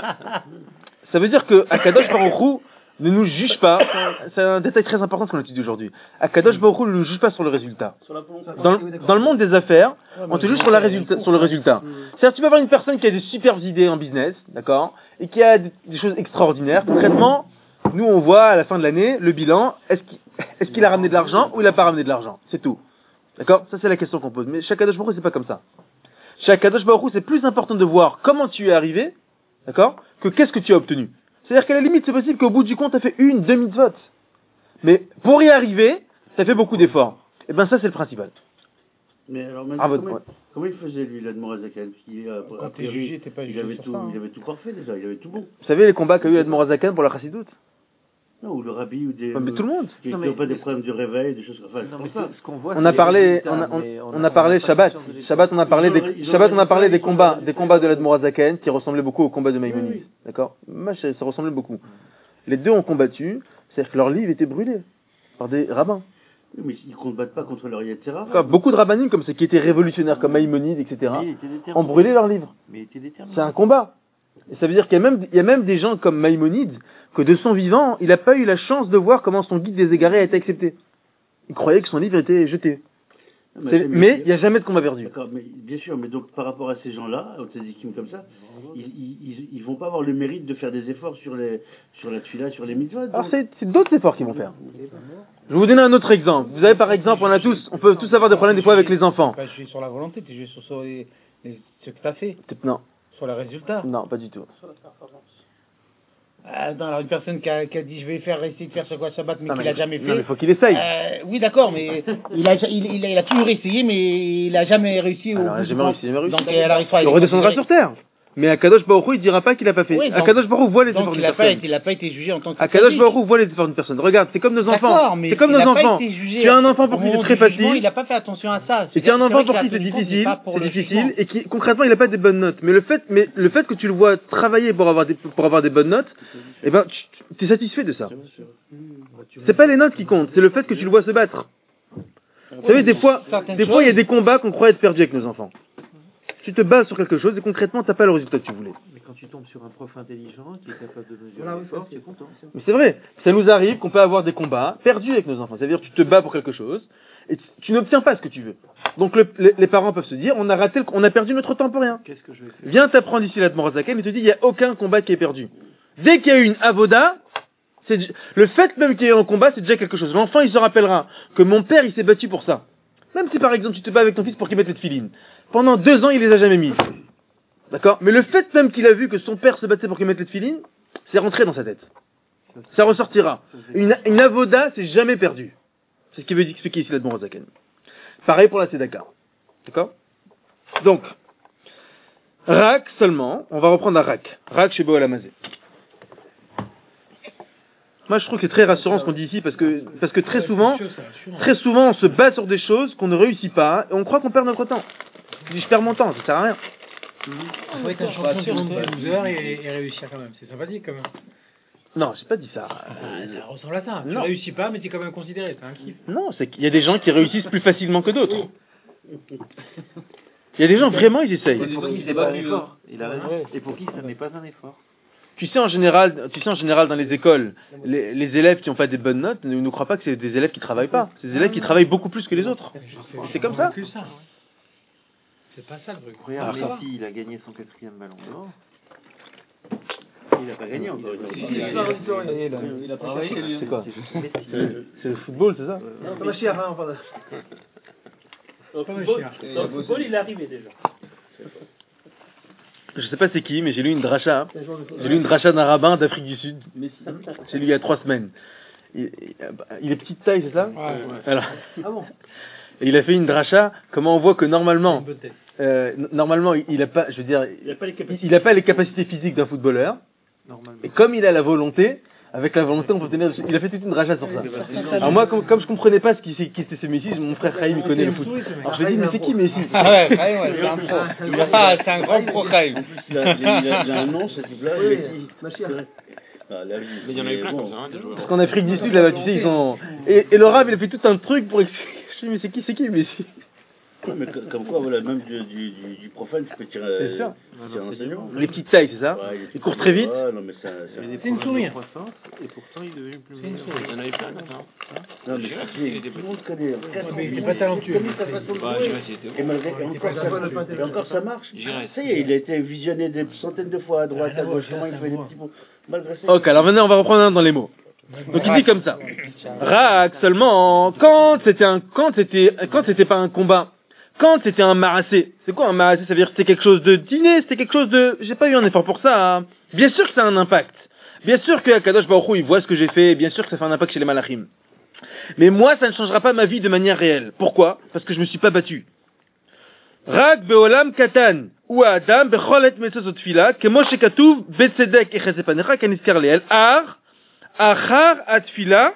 Ça veut dire que Akadosh Baruch Hu ne nous juge pas. C'est un détail très important ce qu'on étudie aujourd'hui. Akadosh Baruch Hu ne nous juge pas sur le résultat. Sur la volonté. Dans le monde des affaires, on te juge sur le résultat. C'est-à-dire, tu peux avoir une personne qui a des superbes idées en business, d'accord, et qui a des choses extraordinaires. Concrètement, nous, on voit à la fin de l'année, le bilan, est-ce qu'il a ramené de l'argent ou il n'a pas ramené de l'argent? C'est tout. D'accord? Ça, c'est la question qu'on pose. Mais chez Akadosh Baruch Hu, c'est pas comme ça. Chez Akadosh Baruch Hu, c'est plus important de voir comment tu es arrivé, d'accord, que qu'est-ce que tu as obtenu. C'est-à-dire qu'à la limite, c'est possible qu'au bout du compte, tu as fait 1 demi-vote. Mais pour y arriver, tu as fait beaucoup d'efforts. Et ben ça, c'est le principal. Mais alors maintenant, comment il faisait lui, l'Admor Zaken? Quand t'es jugé, t'es pas jugé sur ça. Il avait tout parfait déjà, il avait tout bon. Vous savez les combats qu'a eu l'Admor Zaken pour la chassidoute? Non, ou le rabbi, ou des... Mais tout le monde. Qui n'ont pas des problèmes de réveil, des choses comme ça. Ce qu'on voit, On a parlé Shabbat. Shabbat, on a parlé des combats de l'Admor Zaken qui ressemblaient beaucoup aux combats de Maïmonide. Oui. D'accord? Ça ressemblait beaucoup. Les deux ont combattu, c'est-à-dire que leur livre était brûlé par des rabbins. Oui, mais ils ne combattent pas contre leur Yetzirah. Enfin, beaucoup de rabbinim comme ceux qui étaient révolutionnaires comme Maïmonide, etc. ont brûlé leurs livres. Mais il était déterminé. C'est un combat. Et ça veut dire qu'il y a même des gens comme Maïmonide que de son vivant, il n'a pas eu la chance de voir comment son guide des égarés a été accepté. Il croyait que son livre était jeté. Mais il n'y a jamais de combat perdu. D'accord, mais bien sûr, mais donc par rapport à ces gens-là, aux tzadikim comme ça, ils vont pas avoir le mérite de faire des efforts sur la tefila, sur les mitzvot. Alors c'est d'autres efforts qu'ils vont faire. Je vais vous donner un autre exemple. Vous avez par exemple, on peut tous avoir des problèmes des fois avec les enfants. Tu n'es pas jugé sur la volonté, tu es jugé sur ce que tu as fait. Non. Sur le résultat. Non, pas du tout. Sur la performance. Alors une personne qui a dit je vais essayer de faire ce quoi Shabbat mais Non, qu'il n'a jamais fait. Non, mais il faut qu'il essaye. Oui d'accord, mais il a toujours essayé mais il n'a jamais réussi. Alors, il n'a jamais réussi. Donc elle arrive pas. Il redescendra sur terre. Mais Akadosh Baruch Hu, il dira pas qu'il a pas fait. Oui, Akadosh Baruch Hu voit les efforts d'une personne. Il n'a pas été jugé en tant que Akadosh Baruch Hu voit les efforts d'une personne. Regarde, c'est comme nos enfants. C'est comme nos enfants. Tu as un enfant pour qui c'est très facile. Il n'a pas fait attention à ça. Et tu as un enfant pour qui c'est difficile, et qui concrètement il n'a pas des bonnes notes. Mais le fait que tu le vois travailler pour avoir des bonnes notes, eh ben tu es satisfait de ça. C'est pas les notes qui comptent, c'est le fait que tu le vois se battre. Vous savez, des fois il y a des combats qu'on croit être perdus avec nos enfants. Tu te bases sur quelque chose et concrètement t'as pas le résultat que tu voulais. Mais quand tu tombes sur un prof intelligent qui est capable de mesurer l'effort, tu es content. Mais c'est vrai, ça nous arrive qu'on peut avoir des combats perdus avec nos enfants. C'est-à-dire tu te bats pour quelque chose et tu n'obtiens pas ce que tu veux. Donc les parents peuvent se dire on a perdu notre temps pour rien. Qu'est-ce que je vais faire? Viens t'apprendre ici l'Admor Zaken et te dit il y a aucun combat qui est perdu. Dès qu'il y a eu une avoda, Le fait même qu'il y ait un combat, c'est déjà quelque chose. L'enfant, il se rappellera que mon père, il s'est battu pour ça. Même si par exemple, tu te bats avec ton fils pour qu'il mette les tefilines. Pendant 2 ans, il les a jamais mis. D'accord? Mais le fait même qu'il a vu que son père se battait pour qu'il mette les tefilines, c'est rentré dans sa tête. Ça ressortira. Une avoda, c'est jamais perdu. C'est ce qui veut dire expliquer ici l'Admor Hazaken. Pareil pour la Tzedaka. D'accord? Donc, Rak seulement, on va reprendre à Rak. Rak chez Boal Amazé. Moi, je trouve que c'est très rassurant ce qu'on dit ici parce que très souvent, on se bat sur des choses qu'on ne réussit pas et on croit qu'on perd notre temps. Je perds mon temps, ça sert à rien. Il faut être un champion de loser et réussir quand même. C'est sympathique quand même. Non, j'ai pas dit ça. Ça ressemble à ça. Non. Tu réussis pas, mais tu es quand même considéré. T'as un kiff. Non, c'est qu'il y a des gens qui réussissent plus facilement que d'autres. Il y a des gens, vraiment, ils essayent. Et pour qui c'est pas un effort. Il a raison. Et pour qui ça n'est pas un effort. Tu sais, en général, dans les écoles, les élèves qui ont pas des bonnes notes ne croient pas que c'est des élèves qui travaillent pas. C'est des élèves qui travaillent beaucoup plus que les autres. C'est comme ça. C'est pas ça le truc. Regarde, Messi, il a gagné son 4e ballon d'or. Il n'a pas gagné encore une fois. Il a pas gagné. C'est quoi? C'est le football, c'est ça? Dans le football, il est arrivé déjà. Je sais pas c'est qui, mais j'ai lu une dracha. J'ai lu une dracha d'un rabbin d'Afrique du Sud. J'ai lu il y a 3 semaines. Il est petite taille, c'est ça? Ouais. Alors. Et il a fait une dracha. Comment on voit que normalement, il a pas, je veux dire, il a pas les capacités physiques d'un footballeur. Et comme il a la volonté, avec la volonté, on peut tenir. Il a fait toute une dracha sur ça. Alors moi, comme je comprenais pas qui était ce Messi, mon frère Chaim il connaît le foot. Alors je lui ai dit mais c'est qui Messi? Ah ouais, Chaim, ouais, c'est un pro. C'est un grand pro Chaim. Il a un nom, ce type-là, Messi. Mais il y en a eu plein comme ça, hein, des joueurs. Parce qu'en Afrique du Sud, là-bas, tu sais, ils ont. Et le Rav, il a fait tout un truc pour expliquer. Je dis, mais c'est qui Messi? Mais comme quoi, voilà, même du profane, tu peux tirer un enseignement. Les petites tailles, c'est ça? Ouais, Ils courent très vite. Ouais, non, mais C'est une souris. Et pourtant, il est devenu plus meilleur. Il y en avait plein comme ça. non, mais tout le monde connaît. Mais il est pas talentueux. Connaît sa façon de Bah, jouer. je sais pas s'il était Et bon. malgré encore ça marche. J'irais. Ça y est, il a été visionné des centaines de fois à droite, à gauche, comment il fait des petits bouts. Malgré ça. Ok, alors maintenant, on va reprendre un dans les mots. Donc il dit comme ça. Rak seulement quand c'était pas un combat. Quand c'était un marassé. C'est quoi un marassé? Ça veut dire que c'était quelque chose de dîner, c'était quelque chose de... J'ai pas eu un effort pour ça. Hein. Bien sûr que ça a un impact. Bien sûr que Kadosh Baruch Hu, il voit ce que j'ai fait. Bien sûr que ça fait un impact chez les malachim. Mais moi, ça ne changera pas ma vie de manière réelle. Pourquoi? Parce que je me suis pas battu. Rak beolam katan. Ou adam becholet metzot tfila. Kemo shekatuv betzedek echesepanecha kaniskar leel. Achar atfila.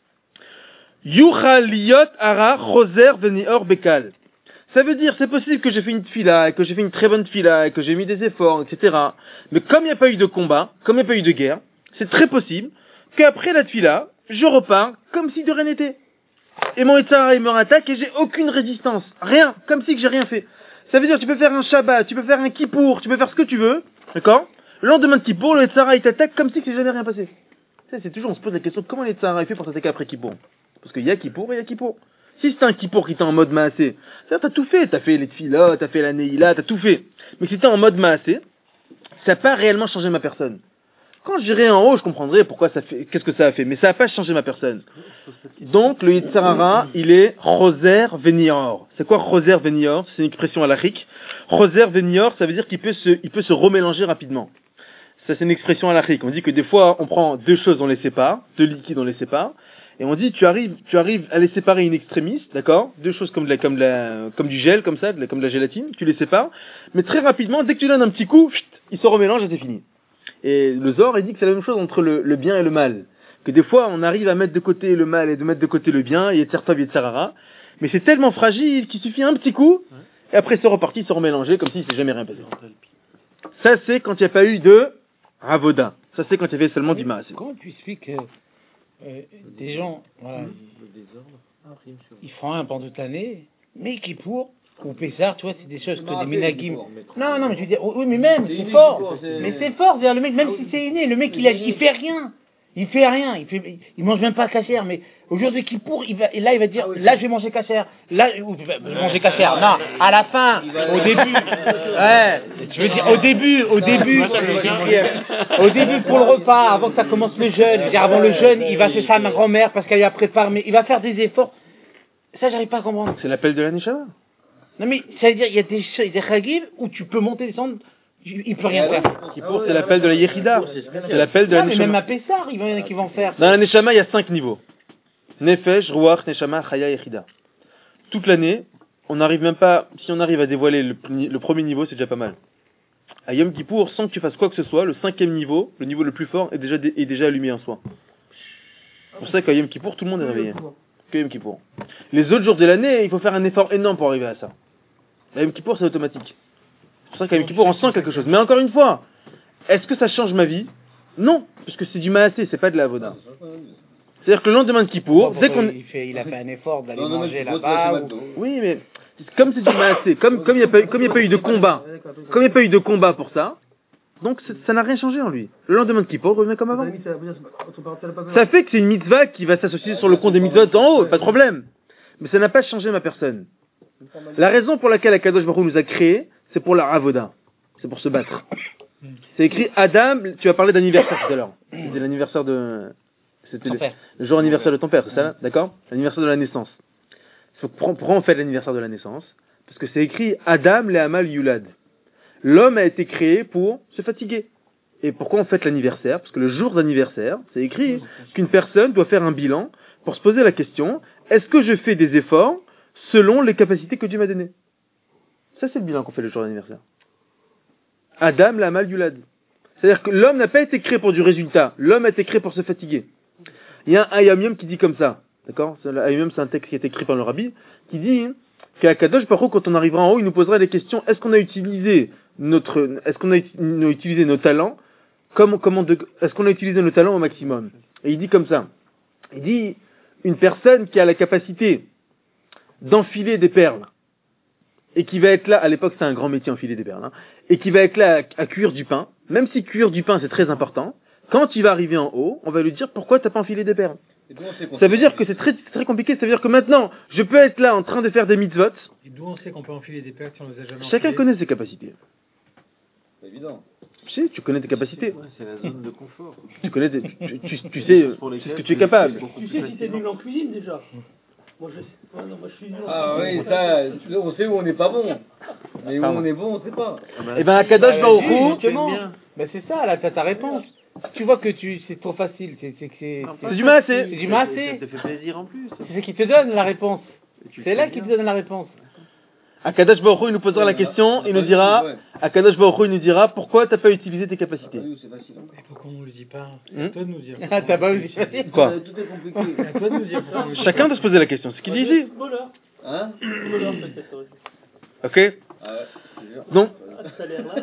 Yuchal liot ara choser venior bekal. Ça veut dire, c'est possible que j'ai fait une tfila, que j'ai fait une très bonne tfila, que j'ai mis des efforts, etc. Mais comme il n'y a pas eu de combat, comme il n'y a pas eu de guerre, c'est très possible qu'après la tfila, je repars comme si de rien n'était. Et mon Yetzirah, il me rattaque et j'ai aucune résistance. Rien. Comme si que j'ai rien fait. Ça veut dire, tu peux faire un Shabbat, tu peux faire un Kippour, tu peux faire ce que tu veux. D'accord? Le lendemain de Kippour, le Yetzirah, il t'attaque comme si que jamais rien passé. C'est toujours, on se pose la question, comment le Yetzirah, il fait pour t'attaquer après Kippour? Parce qu'il y a Kippour et il y a Kippour. Si c'est un Kippour qui était en mode maasé, c'est-à-dire t'as tout fait, t'as fait les tfilah, t'as fait la neila, t'as tout fait. Mais si t'es en mode maasé, ça n'a pas réellement changé ma personne. Quand j'irai en haut, je comprendrai pourquoi ça fait, qu'est-ce que ça a fait, mais ça n'a pas changé ma personne. Donc le Yitzhara, il est Choser Venior. C'est quoi Choser Venior? C'est une expression halachique. Choser Venior, ça veut dire qu'il peut se remélanger rapidement. Ça c'est une expression halachique. On dit que des fois on prend 2 choses, on les sépare, 2 liquides, on les sépare. Et on dit, tu arrives à les séparer in extremis, d'accord? 2 choses comme du gel, comme ça, comme de la gélatine, tu les sépares. Mais très rapidement, dès que tu donnes un petit coup, ils se remélangent et c'est fini. Et le Zohar, il dit que c'est la même chose entre le bien et le mal. Que des fois, on arrive à mettre de côté le mal et de mettre de côté le bien, et Yetzir Tov, Yetzir Hara. Mais c'est tellement fragile qu'il suffit un petit coup, et après c'est reparti, se remélanger, comme si s'est jamais rien passé. Ça, c'est quand il n'y a pas eu de Avoda. Ça, c'est quand il y avait seulement du Maasé. Comment tu expliques des gens, voilà, ils font un pendant toute l'année, mais qui pour ou Pessar, tu vois, c'est des choses que des minagim. Non, mais je veux dire, oui, mais même, c'est fort. Mais c'est fort, c'est-à-dire, le mec, même si c'est inné, le mec, il fait rien. Il mange même pas cachère, mais Au jour de Kippour, il va dire, là, je vais manger cachère. Là, je vais manger cachère. Non, à la fin, au début. Ouais, je veux dire, au début, pour le repas, avant que ça commence le jeûne, je veux dire, avant le jeûne, il va chez sa grand-mère parce qu'elle lui a préparé, mais il va faire des efforts. Ça, j'arrive pas à comprendre. C'est l'appel de la Neshama. Non, mais, ça veut dire, il y a des chagim où tu peux monter, descendre, il peut rien faire. Kippour, c'est l'appel de la Yechida. C'est l'appel de la Non, mais même Neshama. à Pessar, il y en a qui vont faire. Dans la Neshama, il y a 5 niveaux. Nefesh, Ruach, Neshama, Chaya, Yechida. Toute l'année, on n'arrive même pas, si on arrive à dévoiler le premier niveau, c'est déjà pas mal. À Yom Kippour, sans que tu fasses quoi que ce soit, le 5e niveau, le niveau le plus fort, est déjà allumé un soir. C'est pour ça qu'à Yom Kippour, tout le monde est réveillé. Que Yom Kippour. Les autres jours de l'année, il faut faire un effort énorme pour arriver à ça. À Yom Kippour, c'est automatique. C'est pour ça qu'à Yom Kippour, on sent quelque chose. Mais encore une fois, est-ce que ça change ma vie? Non, parce que c'est du maasé, c'est pas de la avoda. C'est-à-dire que le lendemain de Kippour, dès qu'on... Il a fait un effort d'aller manger là-bas. Oui, mais comme c'est du maasé, comme il n'y a pas eu de combat, comme il n'y a pas eu de combat pour ça, donc ça n'a rien changé en lui. Le lendemain de Kippour revient comme avant. Ça fait que c'est une mitzvah qui va s'associer sur le compte des mitzvot en haut, pas de problème. Mais ça n'a pas changé ma personne. La raison pour laquelle Akadosh Baruch Hu nous a créés, c'est pour la avoda. C'est pour se battre. C'est écrit Adam, tu as parlé d'anniversaire tout à l'heure. C'était l'anniversaire de... C'était le jour anniversaire de ton père, c'est ça, d'accord? L'anniversaire de la naissance. Pourquoi on fait l'anniversaire de la naissance? Parce que c'est écrit Adam le Hamal Yulad. L'homme a été créé pour se fatiguer. Et pourquoi on fête l'anniversaire? Parce que le jour d'anniversaire, c'est écrit qu'une personne doit faire un bilan pour se poser la question, est-ce que je fais des efforts selon les capacités que Dieu m'a données? Ça, c'est le bilan qu'on fait le jour d'anniversaire. Adam le Hamal Yulad. C'est-à-dire que l'homme n'a pas été créé pour du résultat. L'homme a été créé pour se fatiguer. Il y a un Hayam Yom qui dit comme ça. D'accord? Hayam Yom, c'est un texte qui a été écrit par le Rabbi, qui dit qu'à Kadosh Baruch Hu, quand on arrivera en haut, il nous posera des questions. Est-ce qu'on a utilisé nos talents? Est-ce qu'on a utilisé nos talents au maximum? Et il dit comme ça. Il dit, une personne qui a la capacité d'enfiler des perles, et qui va être là, à l'époque c'était un grand métier enfiler des perles, hein, et qui va être là à cuire du pain, même si cuire du pain c'est très important, quand il va arriver en haut, on va lui dire pourquoi t'as pas enfilé des perles. Ça veut dire que c'est très compliqué, ça veut dire que maintenant, je peux être là en train de faire des mitzvot. Et d'où on sait qu'on peut enfiler des perles si on les a jamais Chacun enfilées? connaît ses capacités. C'est évident. Si, tu connais tes capacités. Ouais, c'est la zone de confort. Tu sais ce que tu es capable. Tu sais si t'es nul en cuisine déjà. Moi je sais. Ah non, moi je suis nul. Ah oui, ça, on sait où on n'est pas bon. Mais où on est bon, on sait pas. Eh ben, Akadosh Baruch Hu, Justement. Ben c'est ça, là, t'as ta réponse. Si tu vois que c'est trop facile, c'est du maasé. C'est du maasé. Ça te fait plaisir en plus. C'est ce qui te donne la réponse. C'est là qui te donne la réponse. Akadosh Baruch Hu, il nous posera la question, il nous dira, Akadosh Baruch Hu, il nous dira, pourquoi t'as pas utilisé tes capacités? C'est facile. Et pourquoi on ne le dit pas? C'est à toi de nous dire. Ah, t'as pas osé. Quoi? Tout est compliqué. C'est à toi de nous dire. pourquoi on le dit Chacun doit se poser la question, c'est ce qu'il dit ici. Voleur. Hein? Voleur peut-être. Ok? Ouais, Donc, Ça a l'air là.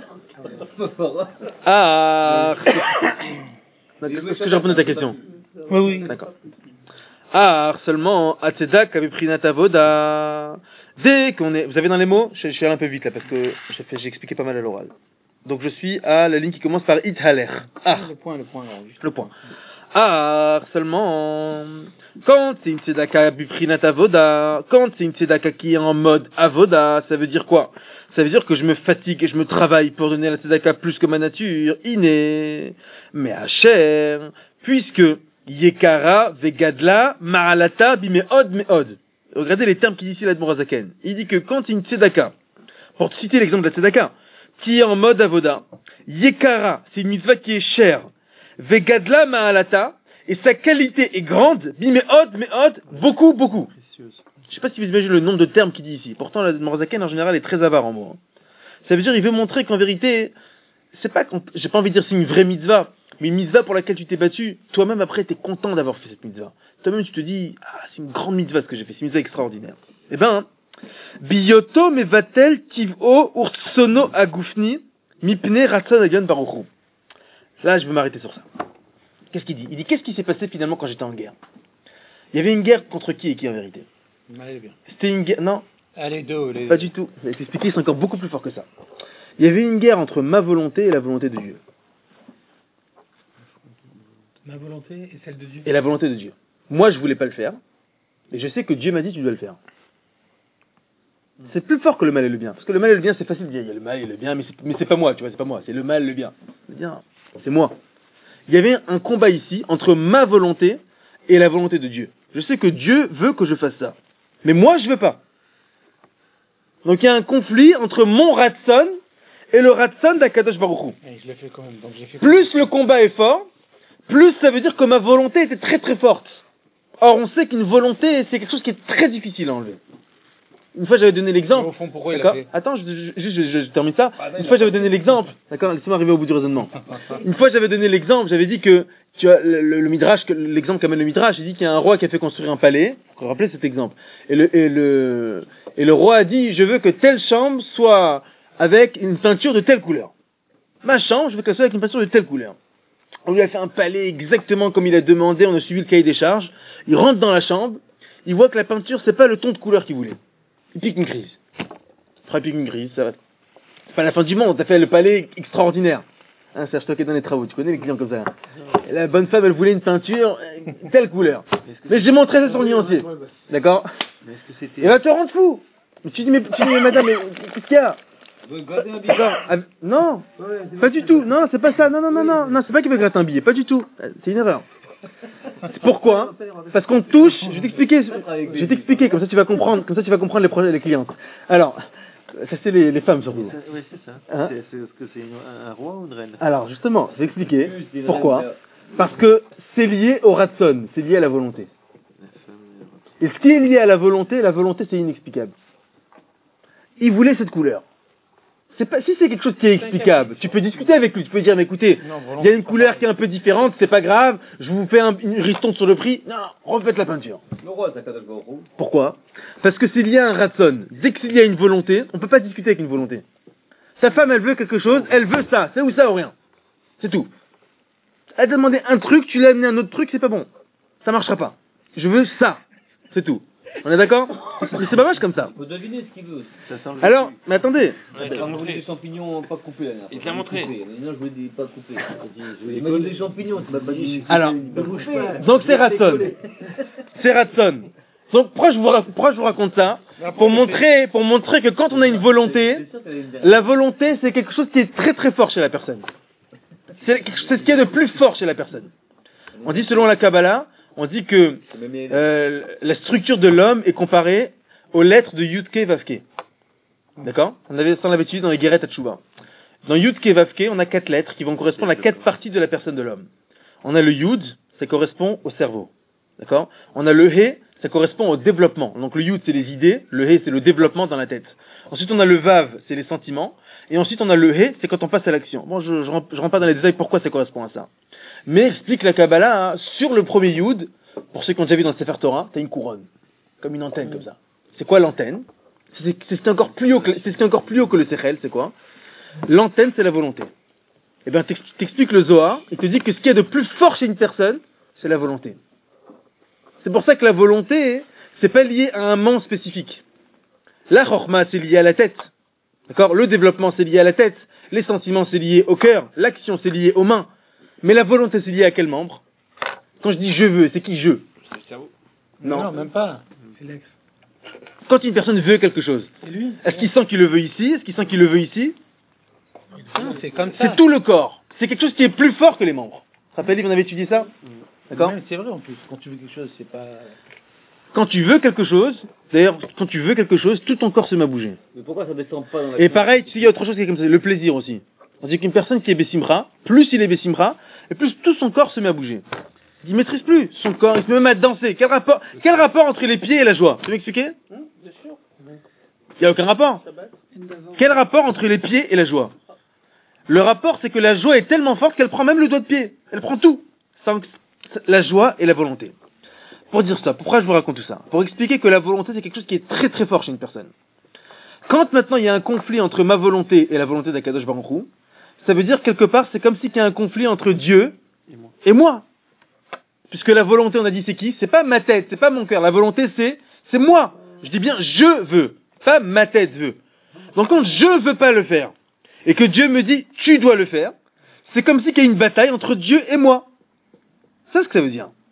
est-ce que je réponds à ta question? Oui, oui. D'accord. Seulement, Atzedak avait pris Natavoda. Dès qu'on est, vous avez dans les mots, je suis allé un peu vite là parce que j'ai expliqué pas mal à l'oral. Donc je suis à la ligne qui commence par Ithaler. Le point. Le point. Seulement, quand c'est une tzedaka biprinat avoda, quand c'est une tzedaka qui est en mode avoda, ça veut dire quoi? Ça veut dire que je me fatigue et je me travaille pour donner la tzedaka plus que ma nature, iné. Mais Hacher, puisque Yekara vegadla ma'alata bimeod meod. Regardez les termes qu'il dit ici l'Admor Hazaken. Il dit que quand c'est une tzedaka, pour citer l'exemple de la tzedaka, qui est en mode avoda, Yekara, c'est une mitzvah qui est chère, vegadla ma'alata, et sa qualité est grande, meod, beaucoup. Je sais pas si vous imaginez le nombre de termes qu'il dit ici. Pourtant, l'Admor Hazaken en général est très avare en mots. Ça veut dire, il veut montrer qu'en vérité, c'est pas, j'ai pas envie de dire c'est une vraie mitzvah, mais une mitzvah pour laquelle tu t'es battu, toi-même après t'es content d'avoir fait cette mitzvah. Toi-même tu te dis, c'est une grande mitzvah ce que j'ai fait, c'est une mitzvah extraordinaire. Eh ben, Biyoto mevatel tiv'o urtsono agufni mipne ratson agion baruchu. Là, je veux m'arrêter sur ça. Qu'est-ce qu'il dit? Il dit, qu'est-ce qui s'est passé finalement quand j'étais en guerre? Il y avait une guerre contre qui et qui en vérité? C'était une guerre, non? Allez, deux. Pas du tout. Je vais t'expliquer, c'est encore beaucoup plus fort que ça. Il y avait une guerre entre ma volonté et la volonté de Dieu. Ma volonté et celle de Dieu. Et la volonté de Dieu. moi je voulais pas le faire, et je sais que Dieu m'a dit tu dois le faire. C'est plus fort que le mal et le bien. Parce que le mal et le bien, c'est facile de dire, il y a le mal et le bien, mais c'est pas moi, tu vois, c'est pas moi, c'est le mal et le bien. C'est moi. Il y avait un combat ici entre ma volonté et la volonté de Dieu. Je sais que Dieu veut que je fasse ça. Mais moi, je veux pas. Donc il y a un conflit entre mon ratson et le ratson d'Akadosh Baruch Hu. Je l'ai fait quand même. Donc j'ai fait Plus le combat est fort, plus ça veut dire que ma volonté était très très forte. Or, on sait qu'une volonté, c'est quelque chose qui est très difficile à enlever. Une fois, j'avais donné l'exemple. Au fond, pourquoi il a D'accord. fait Attends, je termine ça. Une fois, j'avais donné l'exemple. D'accord, laissez-moi arriver au bout du raisonnement. Une fois, j'avais donné l'exemple. J'avais dit que, tu vois, le Midrash, l'exemple qu'amène le Midrash, il dit qu'il y a un roi qui a fait construire un palais. Vous vous rappelez cet exemple. Et le roi a dit, je veux que telle chambre soit avec une peinture de telle couleur. Ma chambre, je veux qu'elle soit avec une peinture de telle couleur. On lui a fait un palais exactement comme il a demandé. On a suivi le cahier des charges. Il rentre dans la chambre. Il voit que la peinture, c'est pas le ton de couleur qu'il voulait. Il pique une crise. Il pique une crise, ça va. C'est pas la fin du monde, t'as fait le palais extraordinaire. Hein, Serge Stock est dans les travaux, tu connais les clients comme ça. Et la bonne femme, elle voulait une peinture, telle couleur. Mais j'ai montré ça sur le nuancier. D'accord? Et là, tu rends fou. Tu dis, mais madame, mais qu'est-ce qu'il y a? Non, pas du tout. Non, c'est pas ça. Non, c'est pas qu'il veut gratter un billet, pas du tout. C'est une erreur. Pourquoi? Parce qu'on touche, je vais t'expliquer, comme ça tu vas comprendre les clientes. Alors, ça c'est les femmes surtout. Oui, c'est ça. Hein? Est-ce que c'est un roi ou une reine? Alors, justement, je vais expliquer. Pourquoi? Parce que c'est lié au ratson, c'est lié à la volonté. Et ce qui est lié à la volonté c'est inexplicable. Il voulait cette couleur. Si c'est quelque chose qui est explicable, tu peux discuter avec lui, tu peux dire, mais écoutez, il y a une couleur qui est un peu différente, c'est pas grave, je vous fais une ristourne sur le prix, non, refaites la peinture. Pourquoi? Parce que c'est lié à un ratson. Dès qu'il y a une volonté, on peut pas discuter avec une volonté. Sa femme, elle veut quelque chose, elle veut ça, c'est ou ça ou rien. C'est tout. Elle t'a demandé un truc, tu lui as amené un autre truc, c'est pas bon. Ça marchera pas. Je veux ça. C'est tout. On est d'accord? Mais c'est pas moche comme ça. Faut deviner ce qu'il veut. Alors, mais attendez. On voulait des champignons pas coupés. Il te l'a montré. Non, je voulais des pas coupés. Je voulais des champignons, tu m'as pas dit. Alors, donc c'est ratson. C'est ratson. Donc pourquoi je vous raconte ça? Pour montrer que quand on a une volonté, la volonté c'est quelque chose qui est très très fort chez la personne. C'est ce qu'il y a de plus fort chez la personne. On dit selon la Kabbalah, on dit que la structure de l'homme est comparée aux lettres de Yudke Vavke. D'accord? On l'avait étudié dans les Geret Hatshuva. Dans Yudke Vavke, on a 4 lettres qui vont correspondre à 4 parties de la personne de l'homme. On a le Yud, ça correspond au cerveau. D'accord? On a le He, ça correspond au développement. Donc le Yud, c'est les idées, le He, c'est le développement dans la tête. Ensuite, on a le Vav, c'est les sentiments. Et ensuite, on a le He, c'est quand on passe à l'action. Bon, je rentre pas dans les détails pourquoi ça correspond à ça. Mais explique la Kabbalah, hein, sur le premier Yud, pour ceux qui ont déjà vu dans le Sefer Torah, t'as une couronne. Comme une antenne, comme ça. C'est quoi l'antenne? C'est encore plus haut que le Sechel, c'est quoi? L'antenne, c'est la volonté. Eh bien, t'expliques le Zohar, il te dit que ce qu'il y a de plus fort chez une personne, c'est la volonté. C'est pour ça que la volonté, c'est pas lié à un membre spécifique. La chorma, c'est lié à la tête. D'accord? Le développement, c'est lié à la tête. Les sentiments, c'est lié au cœur. L'action, c'est lié aux mains. Mais la volonté, c'est lié à quel membre? Quand je dis je veux, c'est qui je? C'est le cerveau. Non, même pas. C'est l'ex. Quand une personne veut quelque chose, C'est lui. est-ce qu'il sent qu'il le veut ici? Est-ce qu'il sent qu'il le veut ici? Non, c'est comme ça. C'est tout le corps. C'est quelque chose qui est plus fort que les membres. Rappelez-vous, on avait étudié ça? D'accord? Même, c'est vrai en plus. Quand tu veux quelque chose, c'est pas. Quand tu veux quelque chose, d'ailleurs, quand tu veux quelque chose, tout ton corps se met à bouger. Mais pourquoi ça descend pas dans la Et pareil, tu sais, il y a autre chose qui est comme ça, le plaisir aussi. On dit qu'une personne qui est bessimra, plus il est bessimra, et plus tout son corps se met à bouger. Il maîtrise plus son corps, il se met même à danser. Quel rapport entre les pieds et la joie? Tu peux m'expliquer? Bien sûr. Il n'y a aucun rapport. Quel rapport entre les pieds et la joie? Le rapport, c'est que la joie est tellement forte qu'elle prend même le doigt de pied. Elle prend tout. La joie et la volonté. Pour dire ça, pourquoi je vous raconte tout ça? Pour expliquer que la volonté, c'est quelque chose qui est très très fort chez une personne. Quand maintenant il y a un conflit entre ma volonté et la volonté d'Akadosh Baruch Hu, ça veut dire quelque part, c'est comme s'il y a un conflit entre Dieu et moi. Puisque la volonté, on a dit, c'est qui? C'est pas ma tête, c'est pas mon cœur. La volonté, c'est moi. Je dis bien, je veux. Pas ma tête veut. Donc quand je veux pas le faire, et que Dieu me dit, tu dois le faire, c'est comme s'il y a une bataille entre Dieu et moi. C'est ce que ça veut dire.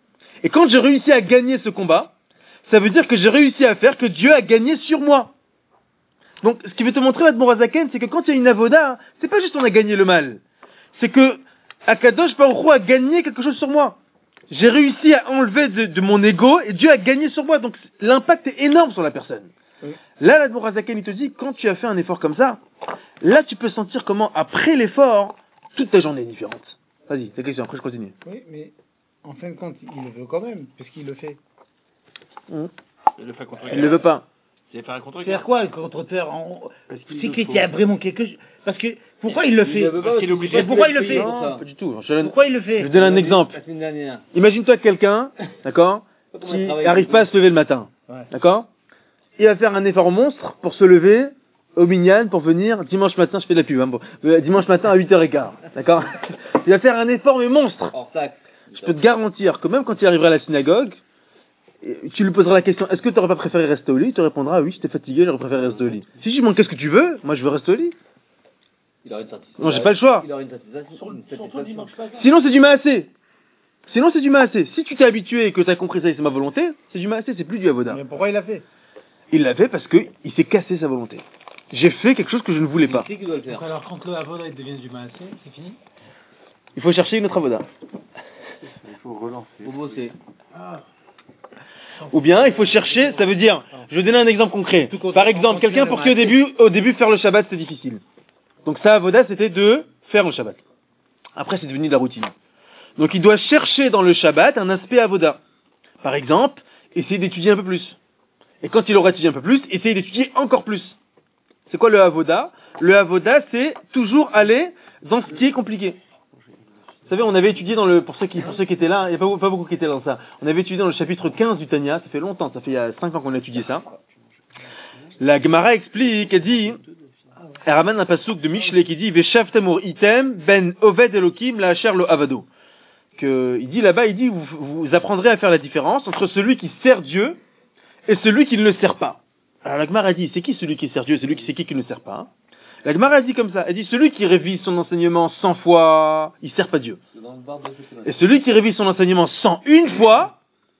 Et quand j'ai réussi à gagner ce combat, ça veut dire que j'ai réussi à faire que Dieu a gagné sur moi. Donc, ce qui veut te montrer, l'Admor Hazaken, c'est que quand il y a une avoda, c'est pas juste on a gagné le mal. C'est que Akadosh Baruch Hu a gagné quelque chose sur moi. J'ai réussi à enlever de mon ego et Dieu a gagné sur moi. Donc, l'impact est énorme sur la personne. Oui. Là, l'Admor Hazaken, il te dit, quand tu as fait un effort comme ça, là, tu peux sentir comment, après l'effort, toute ta journée est différente. Vas-y, ta question, après je continue. Oui, mais en fin de compte, il le veut quand même, parce qu'il le fait. Il le fait contre Il ne le veut pas. C'est-à-dire quoi, contre-terre c'est qu'il y a vraiment quelque chose. Parce que, pourquoi il le fait? Pourquoi il le fait? Non, pas du tout. Pourquoi il le fait? Je donne un exemple. Imagine-toi quelqu'un, d'accord, qui n'arrive pas à se lever le matin. Ouais. D'accord? Il va faire un effort monstre pour se lever au Minyan pour venir dimanche matin, je fais de la pub, hein, dimanche matin à 8h15. D'accord? Il va faire un effort mais monstre. Je peux te garantir que même quand il arrivera à la synagogue, tu lui poseras la question, est-ce que tu n'aurais pas préféré rester au lit? Il te répondra, oui, j'étais fatigué, j'aurais préféré rester au lit. Si je lui demande qu'est-ce que tu veux, moi je veux rester au lit. Il aurait une satisfaction. Non, j'ai pas le choix. Il aurait une satisfaction. Sinon c'est du maassé. Sinon c'est du maassé. Si tu t'es habitué et que tu as compris ça et c'est ma volonté, c'est du maassé, c'est plus du avoda. Mais pourquoi il l'a fait? Il l'a fait parce que il s'est cassé sa volonté. J'ai fait quelque chose que je ne voulais pas. Donc alors quand le avoda il devient du maassé, c'est fini? Il faut chercher une autre avoda. Il faut relancer. Faut bosser. Ou bien il faut chercher, ça veut dire, je vais donner un exemple concret. Par exemple, quelqu'un pour qui au début faire le Shabbat c'est difficile. Donc sa avoda c'était de faire le Shabbat. Après c'est devenu de la routine. Donc il doit chercher dans le Shabbat un aspect avoda. Par exemple, essayer d'étudier un peu plus. Et quand il aura étudié un peu plus, essayer d'étudier encore plus. C'est quoi le avoda? Le avoda c'est toujours aller dans ce qui est compliqué. Vous savez, on avait étudié pour ceux qui étaient là, il n'y a pas beaucoup qui étaient dans ça. On avait étudié dans le chapitre 15 du Tanya, ça fait longtemps, ça fait il y a 5 ans qu'on a étudié ça. La Gemara explique, elle dit, elle ramène un passouk de Mishlei qui dit, Veshavtemur item ben oved elokim la asher lo avado. Il dit là-bas, vous apprendrez à faire la différence entre celui qui sert Dieu et celui qui ne le sert pas. Alors la Gemara dit, c'est qui celui qui sert Dieu et celui qui ne le sert pas? La Gemara dit comme ça, elle dit celui qui révise son enseignement 100 fois, il sert pas Dieu. Et celui qui révise son enseignement 101 fois,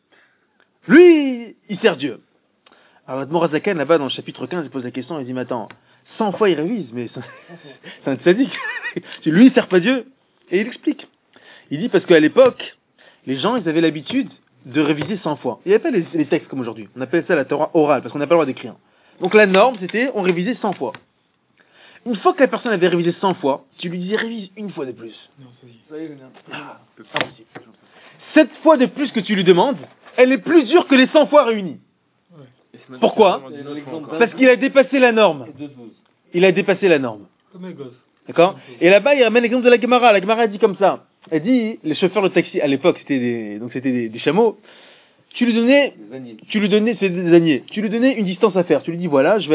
lui, il sert Dieu. Alors l'Admor Hazaken là-bas dans le chapitre 15, il pose la question, il dit mais attends, 100 fois il révise, mais c'est un sadique. Lui il sert pas Dieu. Et il explique. Il dit parce qu'à l'époque, les gens ils avaient l'habitude de réviser 100 fois. Il n'y avait pas les textes comme aujourd'hui. On appelle ça la Torah orale, parce qu'on n'a pas le droit d'écrire. Donc la norme c'était, on révisait 100 fois. Une fois que la personne avait révisé 100 fois, tu lui disais révise une fois de plus. Non, impossible. 7 fois de plus que tu lui demandes, elle est plus dure que les 100 fois réunies. Ouais. Pourquoi? Parce qu'il a dépassé la norme. Il a dépassé la norme. Comme un gosse. D'accord? Et là-bas, il ramène l'exemple de la Gemara. La Gemara dit comme ça. Elle dit, les chauffeurs de taxi, à l'époque, c'était des chameaux. Tu lui donnais, c'est des âniers. Tu lui donnais une distance à faire. Tu lui dis, voilà, je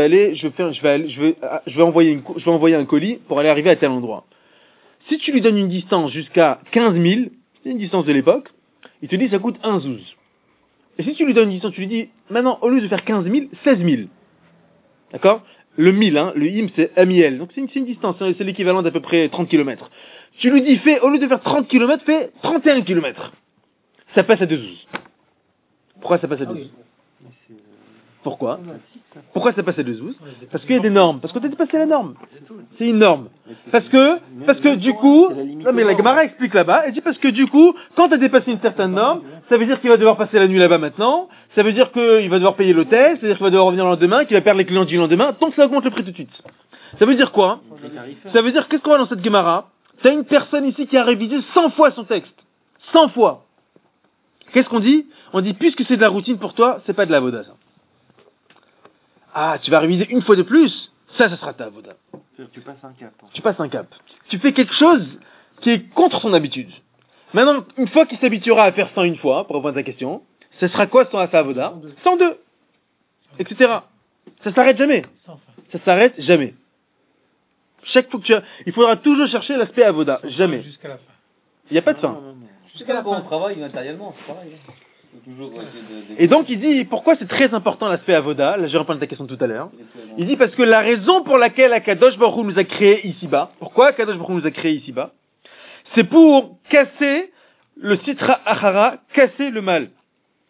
vais envoyer un colis pour aller arriver à tel endroit. Si tu lui donnes une distance jusqu'à 15 000, c'est une distance de l'époque, il te dit, ça coûte 1 zouz. Et si tu lui donnes une distance, tu lui dis, maintenant, au lieu de faire 15 000, 16 000. D'accord? Le 1000, le im, c'est un miel. Donc c'est une distance, c'est l'équivalent d'à peu près 30 km. Tu lui dis, au lieu de faire 30 km, fais 31 km. Ça passe à 2 zouz. Pourquoi ça passe à 2 zouz? Pourquoi? Pourquoi ça passe à 2 zouz? Parce qu'il y a des normes. Parce que tu as dépassé la norme. C'est une norme. Parce que du coup, non mais la Gemara explique là-bas, elle dit parce que du coup, quand tu as dépassé une certaine norme, ça veut dire qu'il va devoir passer la nuit là-bas maintenant, ça veut dire qu'il va devoir payer l'hôtel, ça veut dire qu'il va devoir revenir le lendemain, qu'il va perdre les clients du lendemain, donc ça augmente le prix tout de suite. Ça veut dire quoi? Ça veut dire, qu'est-ce qu'on a dans cette Gemara? Tu as une personne ici qui a révisé 100 fois son texte. 100 fois. Qu'est-ce qu'on dit? On dit, puisque c'est de la routine pour toi, c'est pas de la avoda, ça. Ah, tu vas réviser une fois de plus, ça sera ta avoda. Tu passes un cap. Tu passes un cap. Tu fais quelque chose qui est contre son habitude. Maintenant, une fois qu'il s'habituera à faire 101 fois, pour répondre à ta question, ce sera quoi sa avoda? 102. Etc. Ça s'arrête jamais. Ça s'arrête jamais. Chaque fois que il faudra toujours chercher l'aspect avoda. Jamais. Jusqu'à la fin. Il n'y a pas de fin. Jusqu'à la fin. On travaille matériellement, c'est pareil. Et donc il dit, pourquoi c'est très important l'aspect avoda? Là je vais reprendre ta question de tout à l'heure. Il dit parce que la raison pour laquelle Akadosh Baruch Hu nous a créés ici-bas, pourquoi Akadosh Baruch Hu nous a créés ici-bas? C'est pour casser le sitra achara, casser le mal.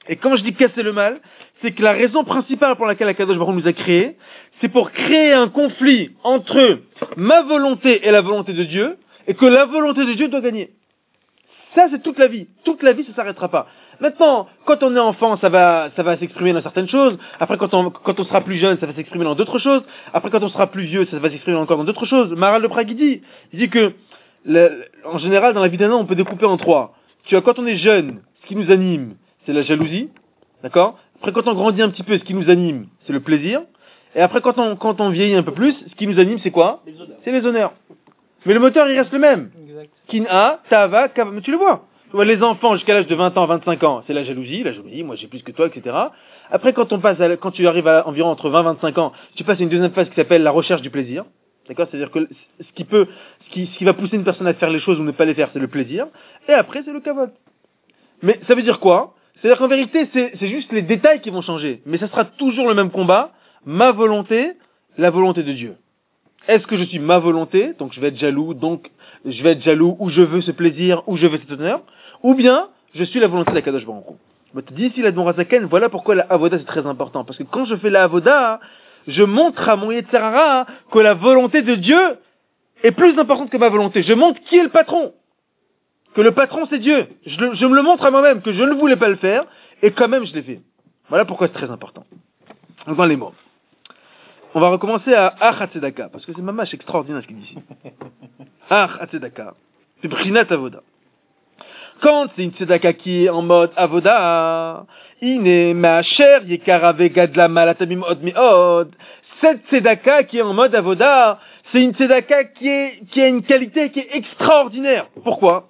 Et quand je dis casser le mal, c'est que la raison principale pour laquelle Akadosh Baruch Hu nous a créés, c'est pour créer un conflit entre ma volonté et la volonté de Dieu, et que la volonté de Dieu doit gagner. Ça, c'est toute la vie. Toute la vie, ça s'arrêtera pas. Maintenant, quand on est enfant, ça va s'exprimer dans certaines choses. Après, quand on sera plus jeune, ça va s'exprimer dans d'autres choses. Après, quand on sera plus vieux, ça va s'exprimer encore dans d'autres choses. Maharal de Prague, il dit que, en général, dans la vie d'un homme, on peut découper en trois. Tu vois, quand on est jeune, ce qui nous anime, c'est la jalousie. D'accord? Après, quand on grandit un petit peu, ce qui nous anime, c'est le plaisir. Et après, quand on vieillit un peu plus, ce qui nous anime, c'est quoi? C'est les honneurs. Mais le moteur, il reste le même. Kin'a, Tava, Kava. Mais tu le vois. Tu vois, les enfants jusqu'à l'âge de 20 ans, 25 ans, c'est la jalousie, moi j'ai plus que toi, etc. Après, quand tu arrives à environ entre 20 et 25 ans, tu passes à une deuxième phase qui s'appelle la recherche du plaisir. D'accord? C'est-à-dire que ce qui va pousser une personne à faire les choses ou ne pas les faire, c'est le plaisir. Et après, c'est le kavod. Mais ça veut dire quoi? C'est-à-dire qu'en vérité, c'est juste les détails qui vont changer. Mais ça sera toujours le même combat. Ma volonté, la volonté de Dieu. Est-ce que je suis ma volonté, donc je vais être jaloux, ou je veux ce plaisir, ou je veux cet honneur, ou bien je suis la volonté de la Kadosh Baruch Hu. Je te dis ici la Dmorazaken, voilà pourquoi la Avoda c'est très important, parce que quand je fais la Avoda, je montre à mon Yetzer Hara que la volonté de Dieu est plus importante que ma volonté. Je montre qui est le patron, que le patron c'est Dieu. Je me le montre à moi-même que je ne voulais pas le faire, et quand même je l'ai fait. Voilà pourquoi c'est très important. Dans les mots. On va recommencer à Ach Hatzedaka, parce que c'est mamash extraordinaire ce qu'il dit ici. Ach Hatzedaka. C'est Brinat Avoda. Quand c'est une Tzedaka qui est en mode Avoda, Ine Ma'asher Yekara Vegadla Malatamim Od Meod. Cette Tzedaka qui est en mode Avoda, c'est une Tzedaka qui a une qualité qui est extraordinaire. Pourquoi?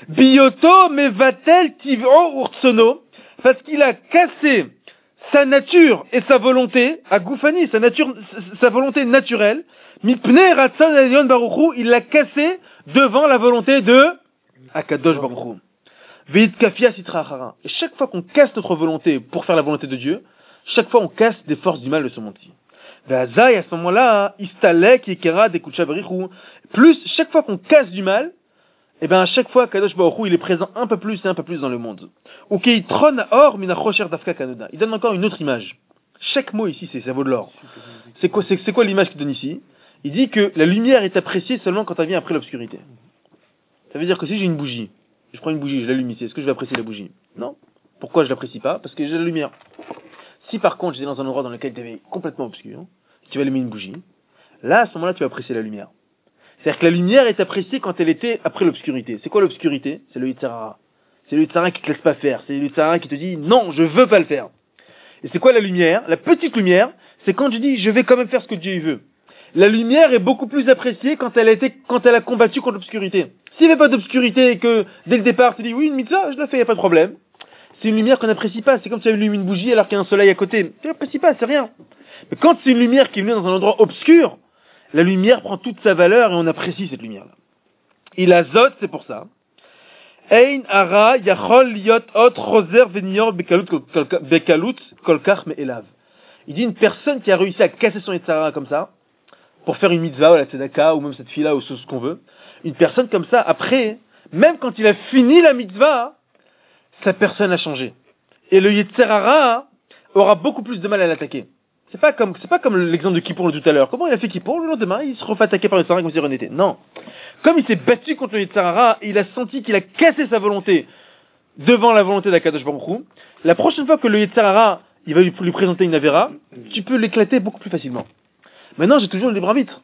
Bioto Mevatel Tiv'o Urtsono. Parce qu'il a cassé sa nature et sa volonté, à Goufani, sa volonté naturelle, Mipne Ratzon Elion Baruchou, il l'a cassé devant la volonté de Akadosh Baruchou. Veit Kafia Sitra Achara. Et chaque fois qu'on casse notre volonté pour faire la volonté de Dieu, chaque fois on casse des forces du mal de ce monde-ci. Ve'azai, à ce moment-là, Istalek Yekera Dekucha Barichou. Plus, chaque fois qu'on casse du mal, et bien à chaque fois Kadosh Baruch Hu, il est présent un peu plus et un peu plus dans le monde. Ou qu'il trône or mina chosher dafka kanoda. Il donne encore une autre image. Chaque mot ici, ça vaut de l'or. C'est quoi l'image qu'il donne ici? Il dit que la lumière est appréciée seulement quand elle vient après l'obscurité. Ça veut dire que si j'ai une bougie, je prends une bougie, je l'allume ici, est-ce que je vais apprécier la bougie? Non. Pourquoi je l'apprécie pas? Parce que j'ai la lumière. Si par contre j'étais dans un endroit dans lequel il était complètement obscur, tu vas allumer une bougie, là à ce moment-là tu vas apprécier la lumière. C'est-à-dire que la lumière est appréciée quand elle était après l'obscurité. C'est quoi l'obscurité? C'est le Yetzer Hara. C'est le Yetzer Hara qui te laisse pas faire. C'est le Yetzer Hara qui te dit non, je veux pas le faire. Et c'est quoi la lumière? La petite lumière, c'est quand tu dis je vais quand même faire ce que Dieu veut. La lumière est beaucoup plus appréciée quand elle a combattu contre l'obscurité. S'il n'y avait pas d'obscurité et que dès le départ tu dis oui, une mitzvah, je la fais, y a pas de problème. C'est une lumière qu'on n'apprécie pas. C'est comme si tu allumes une bougie alors qu'il y a un soleil à côté. Tu l'apprécies pas, c'est rien. Mais quand c'est une lumière qui est venue dans un endroit obscur, la lumière prend toute sa valeur et on apprécie cette lumière-là. Il azote, c'est pour ça. Ein ara yachol liot ot choser venior bekalut kolkach me'elav. Il dit une personne qui a réussi à casser son Yetzer Hara comme ça, pour faire une mitzvah ou la tzedaka ou même cette fila ou ce qu'on veut, une personne comme ça, après, même quand il a fini la mitzvah, sa personne a changé. Et le Yetzer Hara aura beaucoup plus de mal à l'attaquer. C'est pas comme l'exemple de Kippour de tout à l'heure. Comment il a fait Kippour? Le lendemain, il se refait attaquer par le Yetzer Hara comme s'il en était. Non. Comme il s'est battu contre le Yetzer Hara, il a senti qu'il a cassé sa volonté devant la volonté d'Akadosh Baruch Hu. La prochaine fois que le Yetzer Hara, il va lui présenter une Avera, tu peux l'éclater beaucoup plus facilement. Maintenant, j'ai toujours le libre arbitre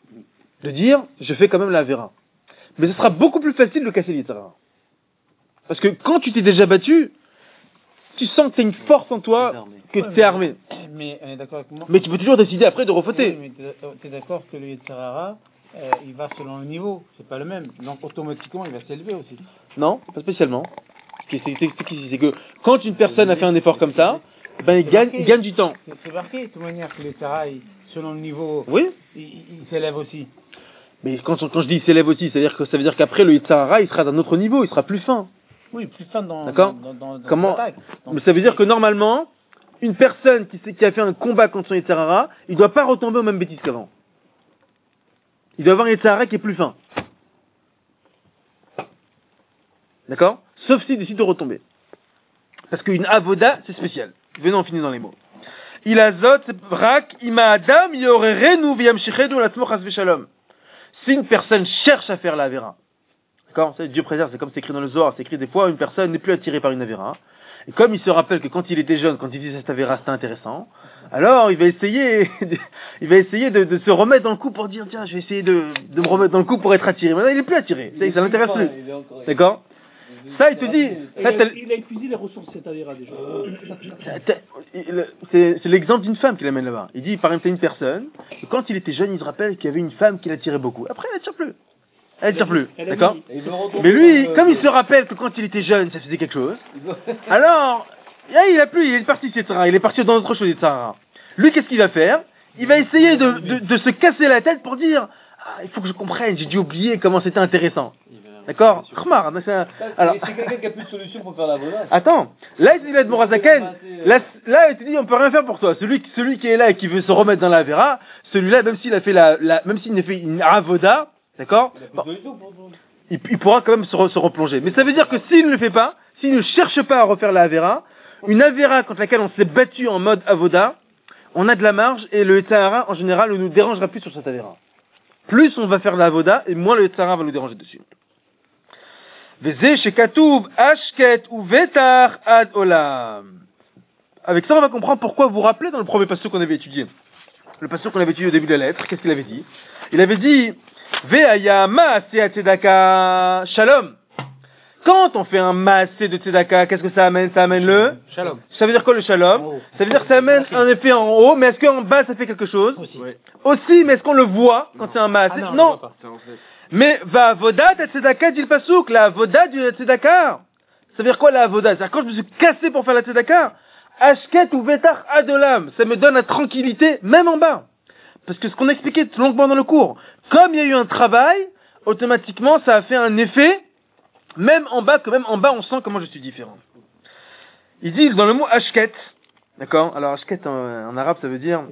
de dire, je fais quand même la Avera. Mais ce sera beaucoup plus facile de casser le Yetzer Hara. Parce que quand tu t'es déjà battu, tu sens que tu as une force en toi, que tu es armé. Mais on est d'accord avec moi. Mais tu peux toujours décider après de refauter. Oui, mais tu es d'accord que le Yetzer Hara, il va selon le niveau, c'est pas le même. Donc automatiquement, il va s'élever aussi. Non, pas spécialement. C'est que quand une personne a fait un effort comme ça, ben il gagne du temps. C'est marqué de toute manière que le Yetzer Hara, selon le niveau, oui, il s'élève aussi. Mais quand je dis il s'élève aussi, ça veut dire qu'après le Yetzer Hara, il sera d'un autre niveau, il sera plus fin. Oui, plus fin dans Comment l'attaque. Mais ça veut dire que normalement, une personne qui a fait un combat contre son Yetzer Hara, il doit pas retomber aux mêmes bêtises qu'avant. Il doit avoir un Yetzer Hara qui est plus fin. D'accord? Sauf s'il décide de retomber. Parce qu'une avoda, c'est spécial. Venons, on finit dans les mots. Il azot rak ima adam yorerenu v'yamshichedu latmo chas v'shalom. Si une personne cherche à faire la avera, d'accord, Dieu préserve, c'est comme c'est écrit dans le Zohar, c'est écrit des fois une personne n'est plus attirée par une avera. Et comme il se rappelle que quand il était jeune, quand il disait cette avera c'était intéressant, alors il va essayer de se remettre dans le coup pour dire tiens je vais essayer de me remettre dans le coup pour être attiré. Maintenant il est plus attiré, ça l'intéresse plus. D'accord? Ça il te dit. Il a épuisé les ressources de cette avera déjà. C'est l'exemple d'une femme qu'il amène là-bas. Il dit par exemple une personne, que quand il était jeune il se rappelle qu'il y avait une femme qui l'attirait beaucoup. Après elle n'attire plus. Elle tire plus, d'accord? Mais lui, comme il se rappelle que quand il était jeune, ça faisait quelque chose, alors, il est parti, etc. Il est parti dans autre chose, etc. Lui, qu'est-ce qu'il va faire? Il va essayer de se casser la tête pour dire, il faut que je comprenne, j'ai dû oublier comment c'était intéressant. D'accord? Alors, c'est quelqu'un qui a plus de solution pour faire la volage. Attends, là, il dit Morazaken, là, il te dit, on peut rien faire pour toi. Celui qui est là et qui veut se remettre dans la vera, celui-là, même s'il a fait même s'il a fait une avoda, d'accord? Il pourra quand même se replonger. Mais ça veut dire que s'il ne le fait pas, s'il ne cherche pas à refaire la avera, une avera contre laquelle on s'est battu en mode avoda, on a de la marge et le Yetzirah en général ne nous dérangera plus sur cette avera. Plus on va faire la avoda et moins le Yetzirah va nous déranger dessus. Veze shekatuv ashket ou vetar ad olam. Avec ça on va comprendre pourquoi vous vous rappelez dans le premier passage qu'on avait étudié. Le passage qu'on avait étudié au début de la lettre, qu'est-ce qu'il avait dit? Il avait dit Ve'aya ma'aseh tzedaka shalom. Quand on fait un ma'aseh de tzedaka, qu'est-ce que ça amène? Ça amène le shalom. Ça veut dire quoi le shalom? Ça veut dire que ça amène un effet en haut, mais est-ce qu'en bas ça fait quelque chose? Aussi, mais est-ce qu'on le voit quand c'est un ma'aseh? Non. Mais va vodat et tzedaka dit le pasuk, la voda du tzedaka. Ça veut dire quoi la voda? C'est-à-dire quand je me suis cassé pour faire la tzedaka, ashket ou vetar adolam, ça me donne la tranquillité même en bas. Parce que ce qu'on expliquait longuement dans le cours, comme il y a eu un travail, automatiquement ça a fait un effet, même en bas, que même en bas on sent comment je suis différent. Il dit dans le mot ashket, d'accord? Alors ashket en arabe ça veut dire...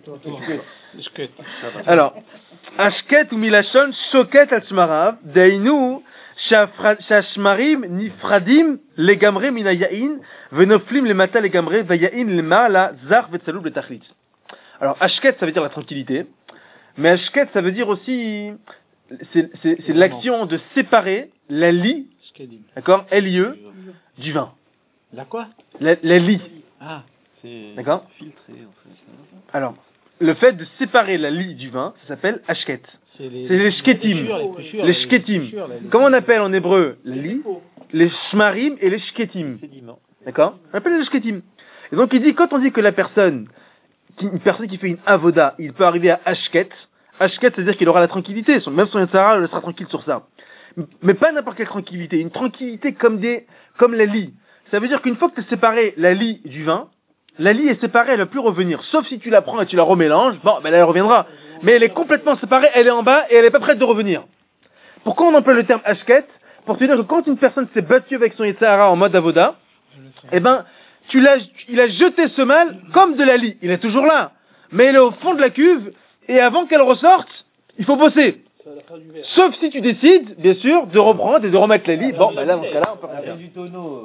Alors, ashket ou milashon shoket al shmarav, deinu shashmarim nifradim legamre mina yain, venoflim le mata legamre vayain le ma la zar vetsalub le tachlit. Alors ashket ça veut dire la tranquillité. Mais ashket, ça veut dire aussi, c'est l'action de séparer la lie, d'accord, L-I-E, du vin. La quoi? La lie. Ah. D'accord? Filtré, en fait. Alors, le fait de séparer la lie du vin, ça s'appelle ashket. C'est les shketim. Les shketim. Comment on appelle en hébreu la lie? Les shmarim et les shketim. D'accord? On appelle les shketim. Et donc il dit, quand on dit que une personne qui fait une avoda, il peut arriver à ashket. Ashket, c'est-à-dire qu'il aura la tranquillité. Même son Yetzirah, il sera tranquille sur ça. Mais pas n'importe quelle tranquillité. Une tranquillité comme la lie. Ça veut dire qu'une fois que tu as séparé la lie du vin, la lie est séparée, elle ne va plus revenir. Sauf si tu la prends et tu la remélanges, bon, ben là, elle reviendra. Mais elle est complètement séparée, elle est en bas et elle n'est pas prête de revenir. Pourquoi on emploie le terme ashket? Pour te dire que quand une personne s'est battue avec son Yetzirah en mode avoda, eh ben, il a jeté ce mal comme de la lie. Il est toujours là. Mais il est au fond de la cuve. Et avant qu'elle ressorte, il faut bosser. Sauf si tu décides, bien sûr, de reprendre et de remettre la lie. Bon, ben là, dans ce cas-là, on peut rien faire. Du tonneau.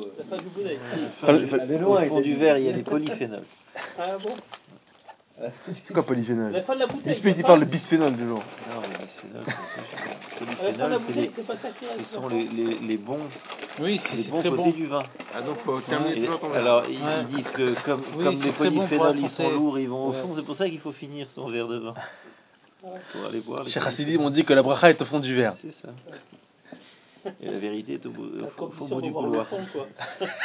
Au fond du verre, il y a des polyphénols. Ah bon? C'est quoi polyphénol? La fin de la bouteille. Il parle de bisphénol toujours. Non, les bisphénols, ce sont les bons, oui, les bons très côtés bon. du vin. Ah donc faut terminer toujours ton verre. Alors ils disent que comme les c'est très bon pour polyphénols un ils sont Français. lourds, ils vont au fond, c'est pour ça qu'il faut finir son verre de vin. Pour aller boire. Chez Chassidim, on dit que la bracha est au fond du verre. C'est ça. Et la vérité est au bout du On va voir couloir. le fond, quoi.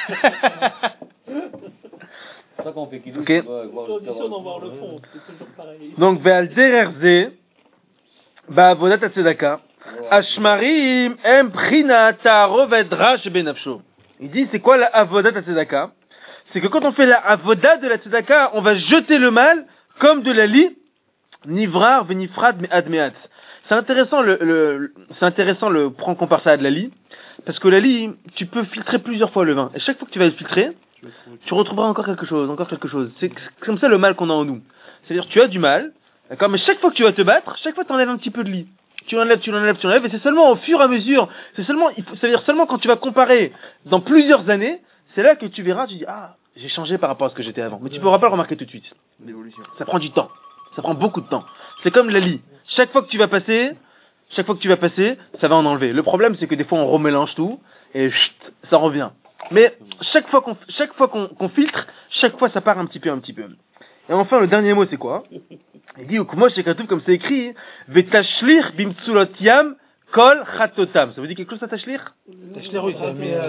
C'est ça qu'on fait qu'il Ok. Condition d'en voir le fond, c'est toujours pareil. Donc, ve'al dererze, ba'avodat hatzedaka, ashmarim em prina ta'arov edrash benafsho. Il dit, c'est quoi la avodat hatzedaka? C'est que quand on fait la avodat de la tzedaka, on va jeter le mal comme de la lie, nivrar venifrad me'ad me'at. C'est intéressant quand on compare ça à de la lie, parce que la lie, tu peux filtrer plusieurs fois le vin. Et chaque fois que tu vas le filtrer, tu retrouveras encore quelque chose. C'est comme ça le mal qu'on a en nous. C'est-à-dire, tu as du mal, d'accord, mais chaque fois que tu vas te battre, chaque fois tu enlèves un petit peu de lie. Tu l'enlèves, et c'est seulement au fur et à mesure, c'est-à-dire seulement quand tu vas comparer dans plusieurs années, c'est là que tu verras, tu dis, ah, j'ai changé par rapport à ce que j'étais avant. Mais tu ne pourras pas le remarquer tout de suite. L'évolution. Ça prend du temps. Ça prend beaucoup de temps. C'est comme la lie. Chaque fois que tu vas passer, ça va en enlever. Le problème, c'est que des fois, on remélange tout, et chut, ça revient. Mais chaque fois qu'on filtre, chaque fois, ça part un petit peu. Et enfin, le dernier mot, c'est quoi? Il dit, moi, chez Katouf, comme c'est écrit, Vetashlir bimtsulot yam kol chatotam. Ça veut dire quelque chose, ça, tashlir? Tashlir, oui, ça met,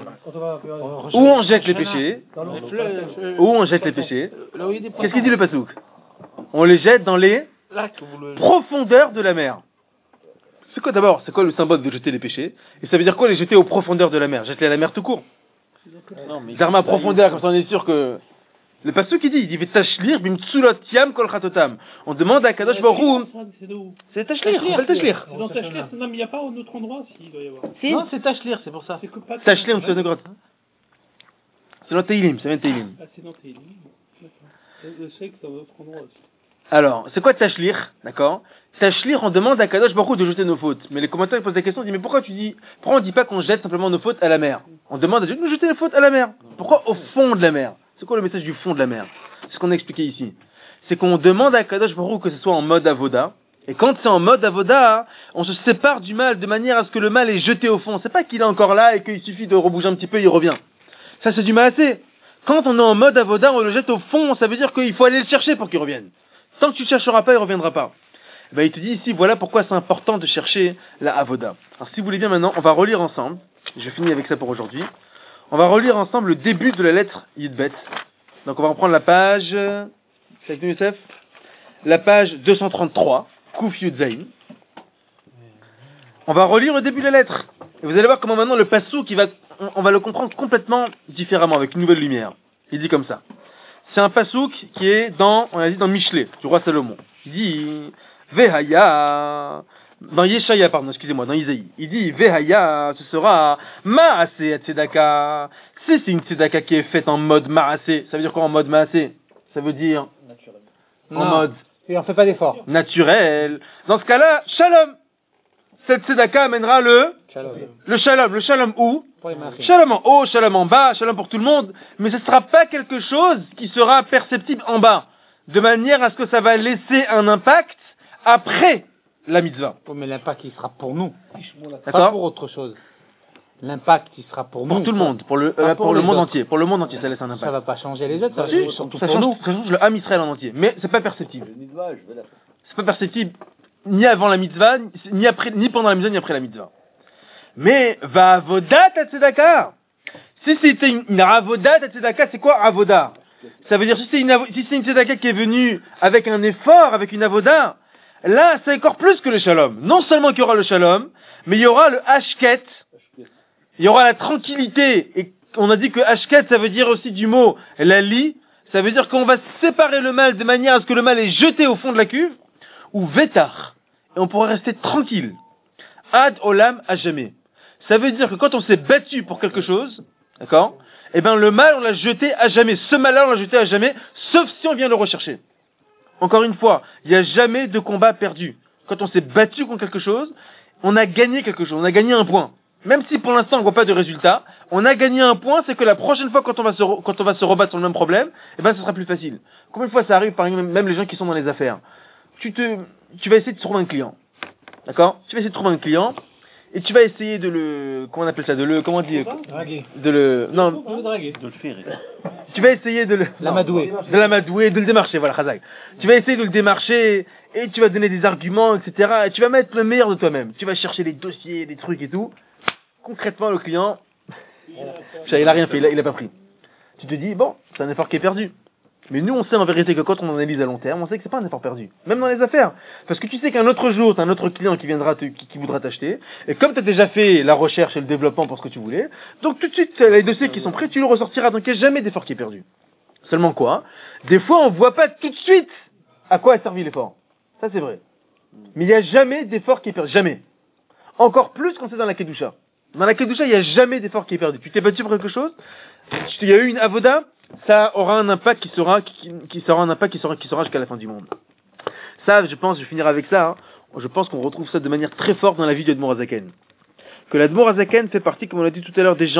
Où on jette les péchés. Où on jette les péchés. Qu'est-ce qu'il dit le pasouk? On les jette dans les profondeurs de la mer. C'est quoi d'abord? C'est quoi le symbole de jeter les péchés? Et ça veut dire quoi les jeter aux profondeurs de la mer? Jeter à la mer tout court. Non, mais Zarma profondeur, comme ça on est sûr que... Le pasuk il dit Vetashlir bimtsulot yam kol chatotam. On demande à Kadosh Baruch Hu. C'est Tashlir, on appelle Tashlir. C'est dans Tachlir. Non, mais il n'y a pas un autre endroit, s'il doit y avoir. Si. Non, c'est Tashlir, c'est pour ça. C'est que pas Tashlir, monsieur de grotte. C'est dans Teilim, ça vient de Teilim. Ah, c'est dans tes lignes. D'accord. Je sais que c'est dans un autre endroit aussi. Alors, c'est quoi Tashlir? D'accord? Tashlir, on demande à Kadosh Baruch Hu de jeter nos fautes. Mais les commentaires ils posent la question, ils disent, mais pourquoi on dit pas qu'on jette simplement nos fautes à la mer? On demande à Dieu de nous jeter les fautes à la mer. Pourquoi au fond de la mer? C'est quoi le message du fond de la mer? C'est ce qu'on a expliqué ici. C'est qu'on demande à Kadosh Baruch Hu que ce soit en mode avoda. Et quand c'est en mode avoda, on se sépare du mal de manière à ce que le mal est jeté au fond. C'est pas qu'il est encore là et qu'il suffit de rebouger un petit peu, il revient. Ça, c'est du maasé. Quand on est en mode avoda, on le jette au fond, ça veut dire qu'il faut aller le chercher pour qu'il revienne. Tant que tu ne chercheras pas, il ne reviendra pas. Ben, il te dit ici, voilà pourquoi c'est important de chercher la avoda. Alors, si vous voulez bien maintenant, on va relire ensemble. Je finis avec ça pour aujourd'hui. On va relire ensemble le début de la lettre Yudbet. Donc, on va reprendre la page, c'est avec nous, Youssef? La page 233, Kouf Yudzaïn. On va relire le début de la lettre. Et vous allez voir comment maintenant le passouk, on va le comprendre complètement différemment, avec une nouvelle lumière. Il dit comme ça. C'est un passouk qui est on a dit dans Michelet, du roi Salomon. Il dit, Vehaya, dans Yeshaya, pardon, excusez-moi, dans Isaïe. Il dit, Vehaya, ce sera Maasé Tzedaka. C'est une Tzedaka qui est faite en mode Maasé. Ça veut dire quoi en mode Maasé? Ça veut dire en mode Et on fait pas d'effort. naturel. Dans ce cas-là, Shalom. Cette Tzedaka amènera le shalom. Le shalom où? Shalom en haut, shalom en bas, shalom pour tout le monde. Mais ce ne sera pas quelque chose qui sera perceptible en bas. De manière à ce que ça va laisser un impact après la mitzvah. Oui, mais l'impact, il sera pour nous. Pas D'accord? pour autre chose. L'impact, il sera pour nous. Pour tout le monde. Pour le Pas pour les monde autres. entier. Pour le monde entier, ça laisse un Ça impact. va pas changer les autres, ça va Si, changer surtout ça pour nous. change le Ham Israël en entier. Mais c'est pas perceptible. C'est pas perceptible ni avant la mitzvah, ni pendant la mitzvah, ni après la mitzvah. Mais va avodat tzedaka. Si c'était une avodat tzedaka, c'est quoi avoda? Ça veut dire si c'est une tzedaka qui est venue avec un effort, avec une avoda, là c'est encore plus que le shalom. Non seulement qu'il y aura le shalom, mais il y aura le hashket, il y aura la tranquillité. Et on a dit que hashket ça veut dire aussi du mot la li, ça veut dire qu'on va séparer le mal de manière à ce que le mal est jeté au fond de la cuve, ou vetar, et on pourra rester tranquille. Ad olam à jamais. Ça veut dire que quand on s'est battu pour quelque chose, d'accord, eh ben le mal on l'a jeté à jamais. Ce mal-là on l'a jeté à jamais, sauf si on vient le rechercher. Encore une fois, il n'y a jamais de combat perdu. Quand on s'est battu contre quelque chose, on a gagné quelque chose, on a gagné un point. Même si pour l'instant on ne voit pas de résultat, on a gagné un point, c'est que la prochaine fois quand on va se rebattre sur le même problème, eh ben ce sera plus facile. Combien de fois ça arrive, par exemple, même les gens qui sont dans les affaires, tu vas essayer de trouver un client. D'accord? Tu vas essayer de trouver un client, et tu vas essayer de le, comment on appelle ça, comment on dit? Draguer. Non, Le draguer. de le faire. tu vas essayer de L'amadouer. de le démarcher, voilà, Khazak. Tu vas essayer de le démarcher, et tu vas donner des arguments, etc., et tu vas mettre le meilleur de toi-même. Tu vas chercher les dossiers, les trucs et tout. Concrètement, le client, il a rien fait, il a pas pris. Tu te dis, bon, c'est un effort qui est perdu. Mais nous, on sait en vérité que quand on analyse à long terme, on sait que c'est pas un effort perdu. Même dans les affaires. Parce que tu sais qu'un autre jour, t'as un autre client qui viendra qui voudra t'acheter. Et comme t'as déjà fait la recherche et le développement pour ce que tu voulais, donc tout de suite, les dossiers qui sont prêts, tu le ressortiras. Donc il n'y a jamais d'effort qui est perdu. Seulement quoi? Des fois, on voit pas tout de suite à quoi a servi l'effort. Ça, c'est vrai. Mais il n'y a jamais d'effort qui est perdu. Jamais. Encore plus quand c'est dans la Kedusha. Dans la Kedusha, il n'y a jamais d'effort qui est perdu. Tu t'es battu pour quelque chose, il y a eu une avoda, ça aura un impact qui sera jusqu'à la fin du monde. Ça, je vais finir avec ça, hein. Je pense qu'on retrouve ça de manière très forte dans la vie de l'Admour HaZaken. Que l'Admour HaZaken fait partie, comme on l'a dit tout à l'heure, des gens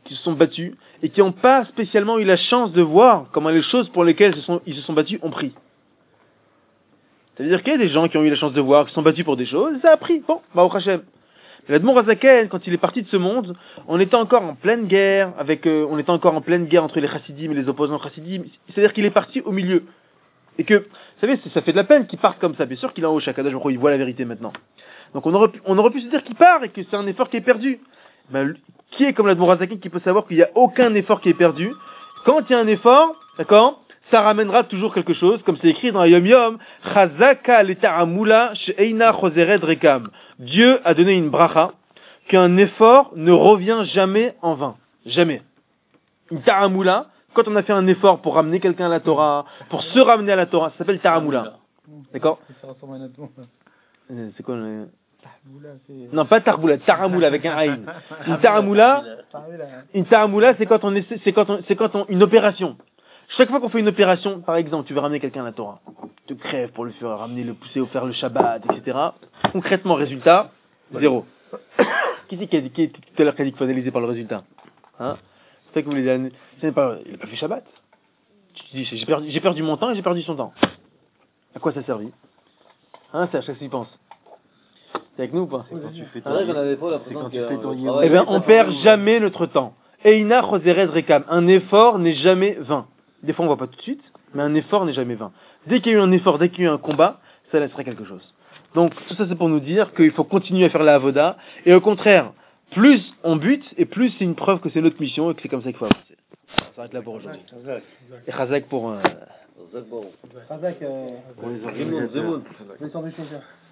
qui se sont battus et qui n'ont pas spécialement eu la chance de voir comment les choses pour lesquelles ils se sont battus ont pris. C'est-à-dire qu'il y a des gens qui ont eu la chance de voir, qui se sont battus pour des choses, et ça a pris. Bon, bah au Hachem. L'Admour Hazaken, quand il est parti de ce monde, on était encore en pleine guerre entre les chassidim et les opposants chassidim. C'est-à-dire qu'il est parti au milieu. Et que, vous savez, ça fait de la peine qu'il parte comme ça. Bien sûr qu'il est en haut, Shakadosh Baruch Hu, il voit la vérité maintenant. Donc on aurait pu se dire qu'il part et que c'est un effort qui est perdu. Ben, qui est comme l'Admour Hazaken qui peut savoir qu'il n'y a aucun effort qui est perdu? Quand il y a un effort, d'accord, ça ramènera toujours quelque chose, comme c'est écrit dans Yom Yom, Chazaka l'eta'amula she'eina chosered rekam. Dieu a donné une bracha, qu'un effort ne revient jamais en vain. Jamais. Une ta'amula, quand on a fait un effort pour ramener quelqu'un à la Torah, pour se ramener à la Torah, ça s'appelle ta'amula. D'accord? Ça ressemble à un autre mot. C'est quoi le... Tahmoula, c'est... Non, pas tarboula, taramoula avec un aïn. Une taramoula, c'est quand une opération. Chaque fois qu'on fait une opération, par exemple, tu veux ramener quelqu'un à la Torah, tu te crèves pour le faire ramener, le pousser, faire le Shabbat, etc. Concrètement, résultat, zéro. Qui c'est qui a dit tout à l'heure qu'il faut analyser par le résultat? Hein? C'est ça que vous voulez dire. Il n'a pas fait Shabbat. Tu te dis, j'ai perdu mon temps et j'ai perdu son temps. À quoi ça a servi? Hein, c'est à chaque fois qu'il pense. C'est avec nous ou pas? Eh bien, on perd jamais notre temps. Eina chosered rekam. Un effort n'est jamais vain. Des fois, on voit pas tout de suite, mais un effort n'est jamais vain. Dès qu'il y a eu un effort, dès qu'il y a eu un combat, ça laissera quelque chose. Donc, tout ça, c'est pour nous dire qu'il faut continuer à faire la avoda. Et au contraire, plus on bute, et plus c'est une preuve que c'est notre mission et que c'est comme ça qu'il faut avancer. Ça s'arrête là pour aujourd'hui. Et Chazak pour... Razak, Pour les organisateurs.